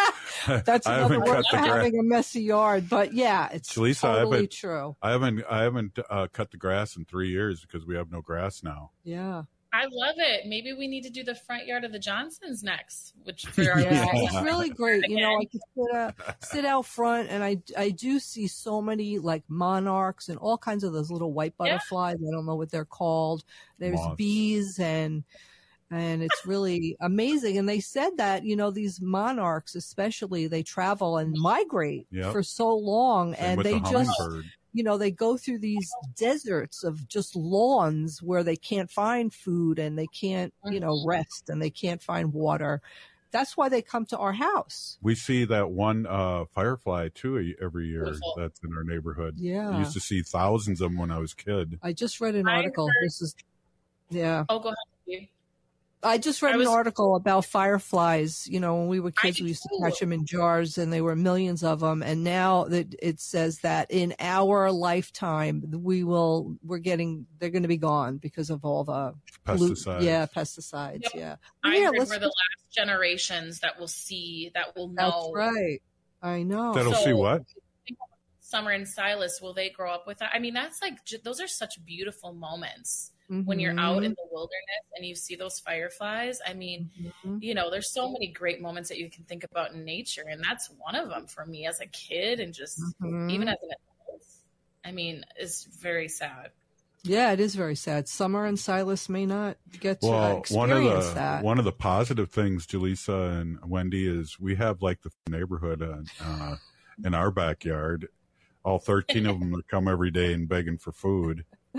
That's another word for having a messy yard. But yeah, it's Jalisa, totally I true. I haven't, I haven't uh, cut the grass in three years because we have no grass now. Yeah. I love it. Maybe we need to do the front yard of the Johnsons next, which for our yeah, it's really great. You know, I can sit, uh, sit out front, and I I do see so many like monarchs and all kinds of those little white butterflies. Yeah. I don't know what they're called. There's Moths. bees and. And it's really amazing. And they said that, you know, these monarchs, especially, they travel and migrate yep. for so long. Same and they the just, you know, they go through these deserts of just lawns where they can't find food and they can't, you know, rest and they can't find water. That's why they come to our house. We see that one uh, firefly, too, every year. Beautiful. That's in our neighborhood. Yeah. I used to see thousands of them when I was a kid. I just read an article. heard- This is, yeah. Oh, go ahead. Steve. I just read I was- an article about fireflies. You know, when we were kids, I we used to do. catch them in jars, and there were millions of them. And now that it says that in our lifetime, we will, we're getting, they're going to be gone because of all the pollu- Pesticides. Yeah, pesticides. Yep. Yeah. I yeah, heard let's- we're the last generations that will see, that will That's know. right. I know. That'll see what? Summer and Silas, will they grow up with that? I mean, that's like, j- those are such beautiful moments when you're out in Mhm. the wilderness and you see those fireflies. I mean, Mhm. you know, there's so many great moments that you can think about in nature. And that's one of them for me as a kid and just Mhm. even as an adult. I mean, it's very sad. Yeah, it is very sad. Summer and Silas may not get to uh, Well, experience one of the that. one of the positive things, Jaleesa and Wendy, is we have like the neighborhood uh, uh, in our backyard. All thirteen of them come every day and begging for food.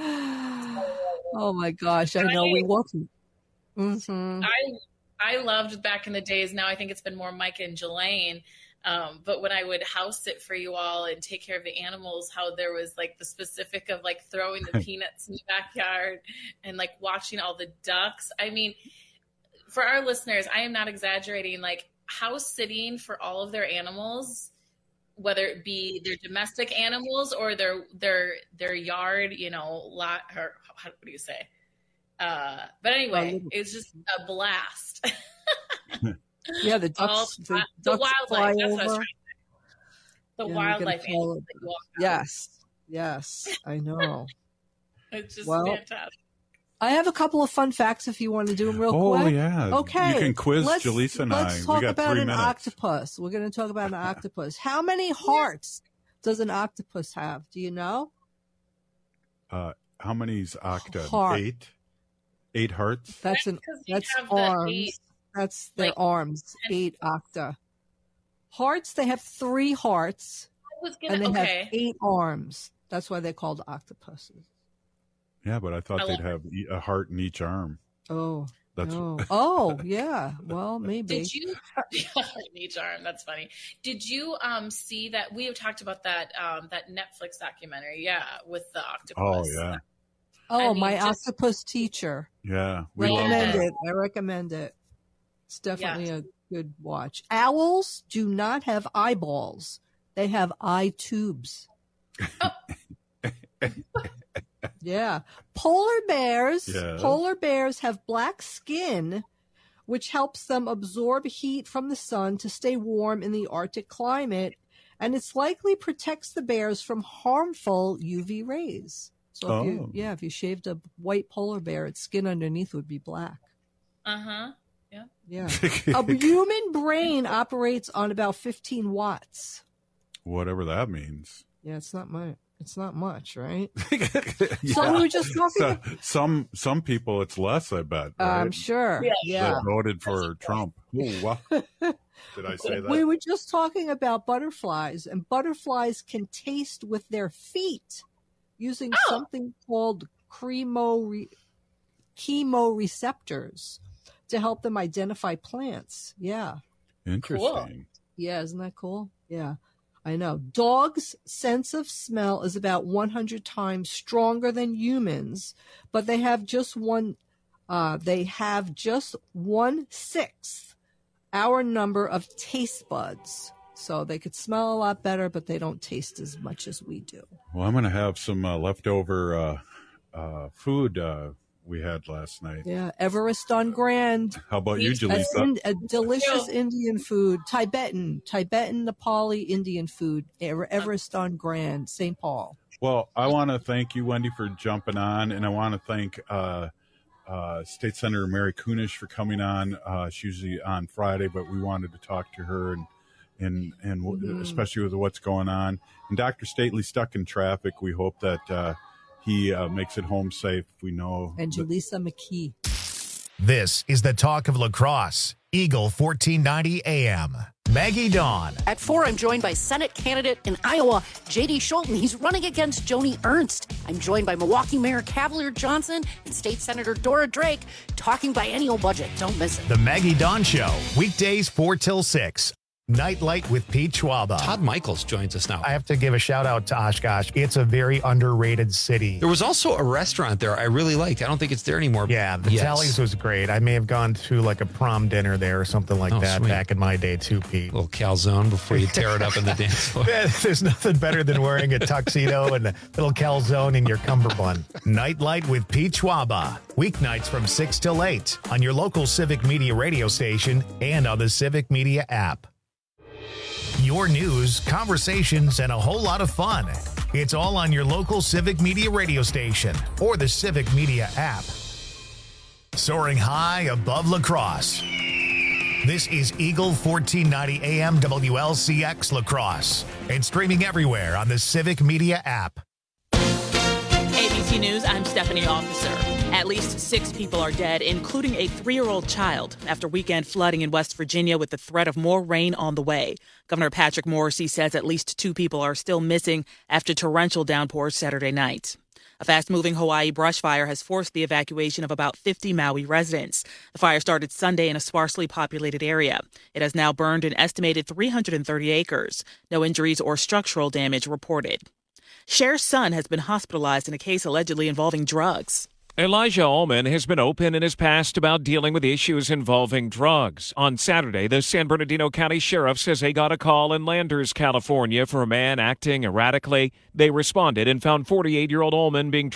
Oh my gosh, I know. We walk. Mm-hmm. I I loved back in the days. Now I think it's been more Micah and Jelaine. Um, but when I would house sit for you all and take care of the animals, how there was like the specific of like throwing the peanuts in the backyard and like watching all the ducks. I mean, for our listeners, I am not exaggerating. Like house sitting for all of their animals, whether it be their domestic animals or their their their yard, you know, lot or how, what do you say? Uh, but anyway, it's just a blast. Yeah, the All ducks. the, The, the ducks wildlife. fly That's what I was over. trying to say. The Yeah, you're wildlife gonna follow animals that you walk out. Yes, yes, I know. It's just Well, fantastic. I have a couple of fun facts if you want to do them real Oh, quick. yeah. Okay. You can quiz let's, Jaleesa and let's I. We talk got about three an minutes. octopus. We're going to talk about an octopus. How many hearts does an octopus have? Do you know? Uh, how many's octa? Heart. Eight? Eight hearts? That's an Because you that's have the arms. eight, That's their like, arms. Eight octa. Hearts. They have three hearts, I was gonna, and they okay. have eight arms. That's why they're called octopuses. Yeah, but I thought I they'd love have e- a heart in each arm. Oh. That's Oh, oh yeah. Well, maybe. Did you each arm? That's funny. Did you um see that we have talked about that um that Netflix documentary? Yeah, with the octopus. Oh, yeah. Oh, I mean, my just- octopus teacher. Yeah. We love Recommend that. it. I recommend it. It's definitely a good watch. Owls do not have eyeballs. They have eye tubes. Yeah. Polar bears, Yes. polar bears have black skin, which helps them absorb heat from the sun to stay warm in the Arctic climate, and it's likely protects the bears from harmful U V rays. So if you, Oh. yeah, if you shaved a white polar bear, its skin underneath would be black. Uh huh. Yeah. Yeah. A human brain operates on about fifteen watts. Whatever that means. Yeah, it's not much. It's not much, right? Yeah. So we were just talking. So, some some people it's less, I bet. Right? I'm sure. Yeah. That voted for Trump. Oh, wow. Did I say that? We were just talking about butterflies, and butterflies can taste with their feet using Oh. something called chemo chemoreceptors to help them identify plants. Yeah. Interesting. Yeah, isn't that cool? Yeah, I know. Dogs' sense of smell is about one hundred times stronger than humans, but they have just one. Uh, they have just one sixth our number of taste buds, so they could smell a lot better, but they don't taste as much as we do. Well, I'm going to have some uh, leftover uh, uh, food uh, we had last night. Yeah, Everest on Grand. How about you, That's Jaleesa? in- a delicious Indian food, Tibetan, Tibetan, Nepali Indian food. Ever- Everest on Grand, Saint Paul. Well, I want to thank you, Wendy, for jumping on, and I want to thank uh, uh, State Senator Mary Kunish for coming on. Uh, she's usually on Friday, but we wanted to talk to her, and and and w- Mhm. especially with what's going on. And Doctor Stately stuck in traffic. We hope that uh, he uh, makes it home safe. We know. And that- Jaleesa McKee. This is the talk of lacrosse. Eagle fourteen ninety A M. Maggie Dawn. At four, I'm joined by Senate candidate in Iowa, J D Scholten. He's running against Joni Ernst. I'm joined by Milwaukee Mayor Cavalier Johnson and State Senator Dora Drake, talking biennial budget. Don't miss it. The Maggie Dawn Show, weekdays four till six. Nightlight with Pete Schwaba. Todd Michaels joins us now. I have to give a shout out to Oshkosh. It's a very underrated city. There was also a restaurant there I really liked. I don't think it's there anymore. Yeah, the yes. Tallies was great. I may have gone to like a prom dinner there or something like oh, that sweet. back in my day too, Pete. A little calzone before you tear it up in the dance floor. Yeah, there's nothing better than wearing a tuxedo and a little calzone in your cummerbund. Nightlight with Pete Schwaba. Weeknights from six till eight on your local Civic Media radio station and on the Civic Media app. Your news, conversations, and a whole lot of fun. It's all on your local Civic Media radio station or the Civic Media app. Soaring high above lacrosse. This is Eagle fourteen ninety A M W L C X Lacrosse and streaming everywhere on the Civic Media app. A B C News, I'm Stephanie Officer. At least six people are dead, including a three-year-old child, after weekend flooding in West Virginia with the threat of more rain on the way. Governor Patrick Morrisey says at least two people are still missing after torrential downpours Saturday night. A fast-moving Hawaii brush fire has forced the evacuation of about fifty Maui residents. The fire started Sunday in a sparsely populated area. It has now burned an estimated three hundred thirty acres. No injuries or structural damage reported. Cher's son has been hospitalized in a case allegedly involving drugs. Elijah Ullman has been open in his past about dealing with issues involving drugs. On Saturday, the San Bernardino County Sheriff says they got a call in Landers, California for a man acting erratically. They responded and found forty-eight-year-old Ullman being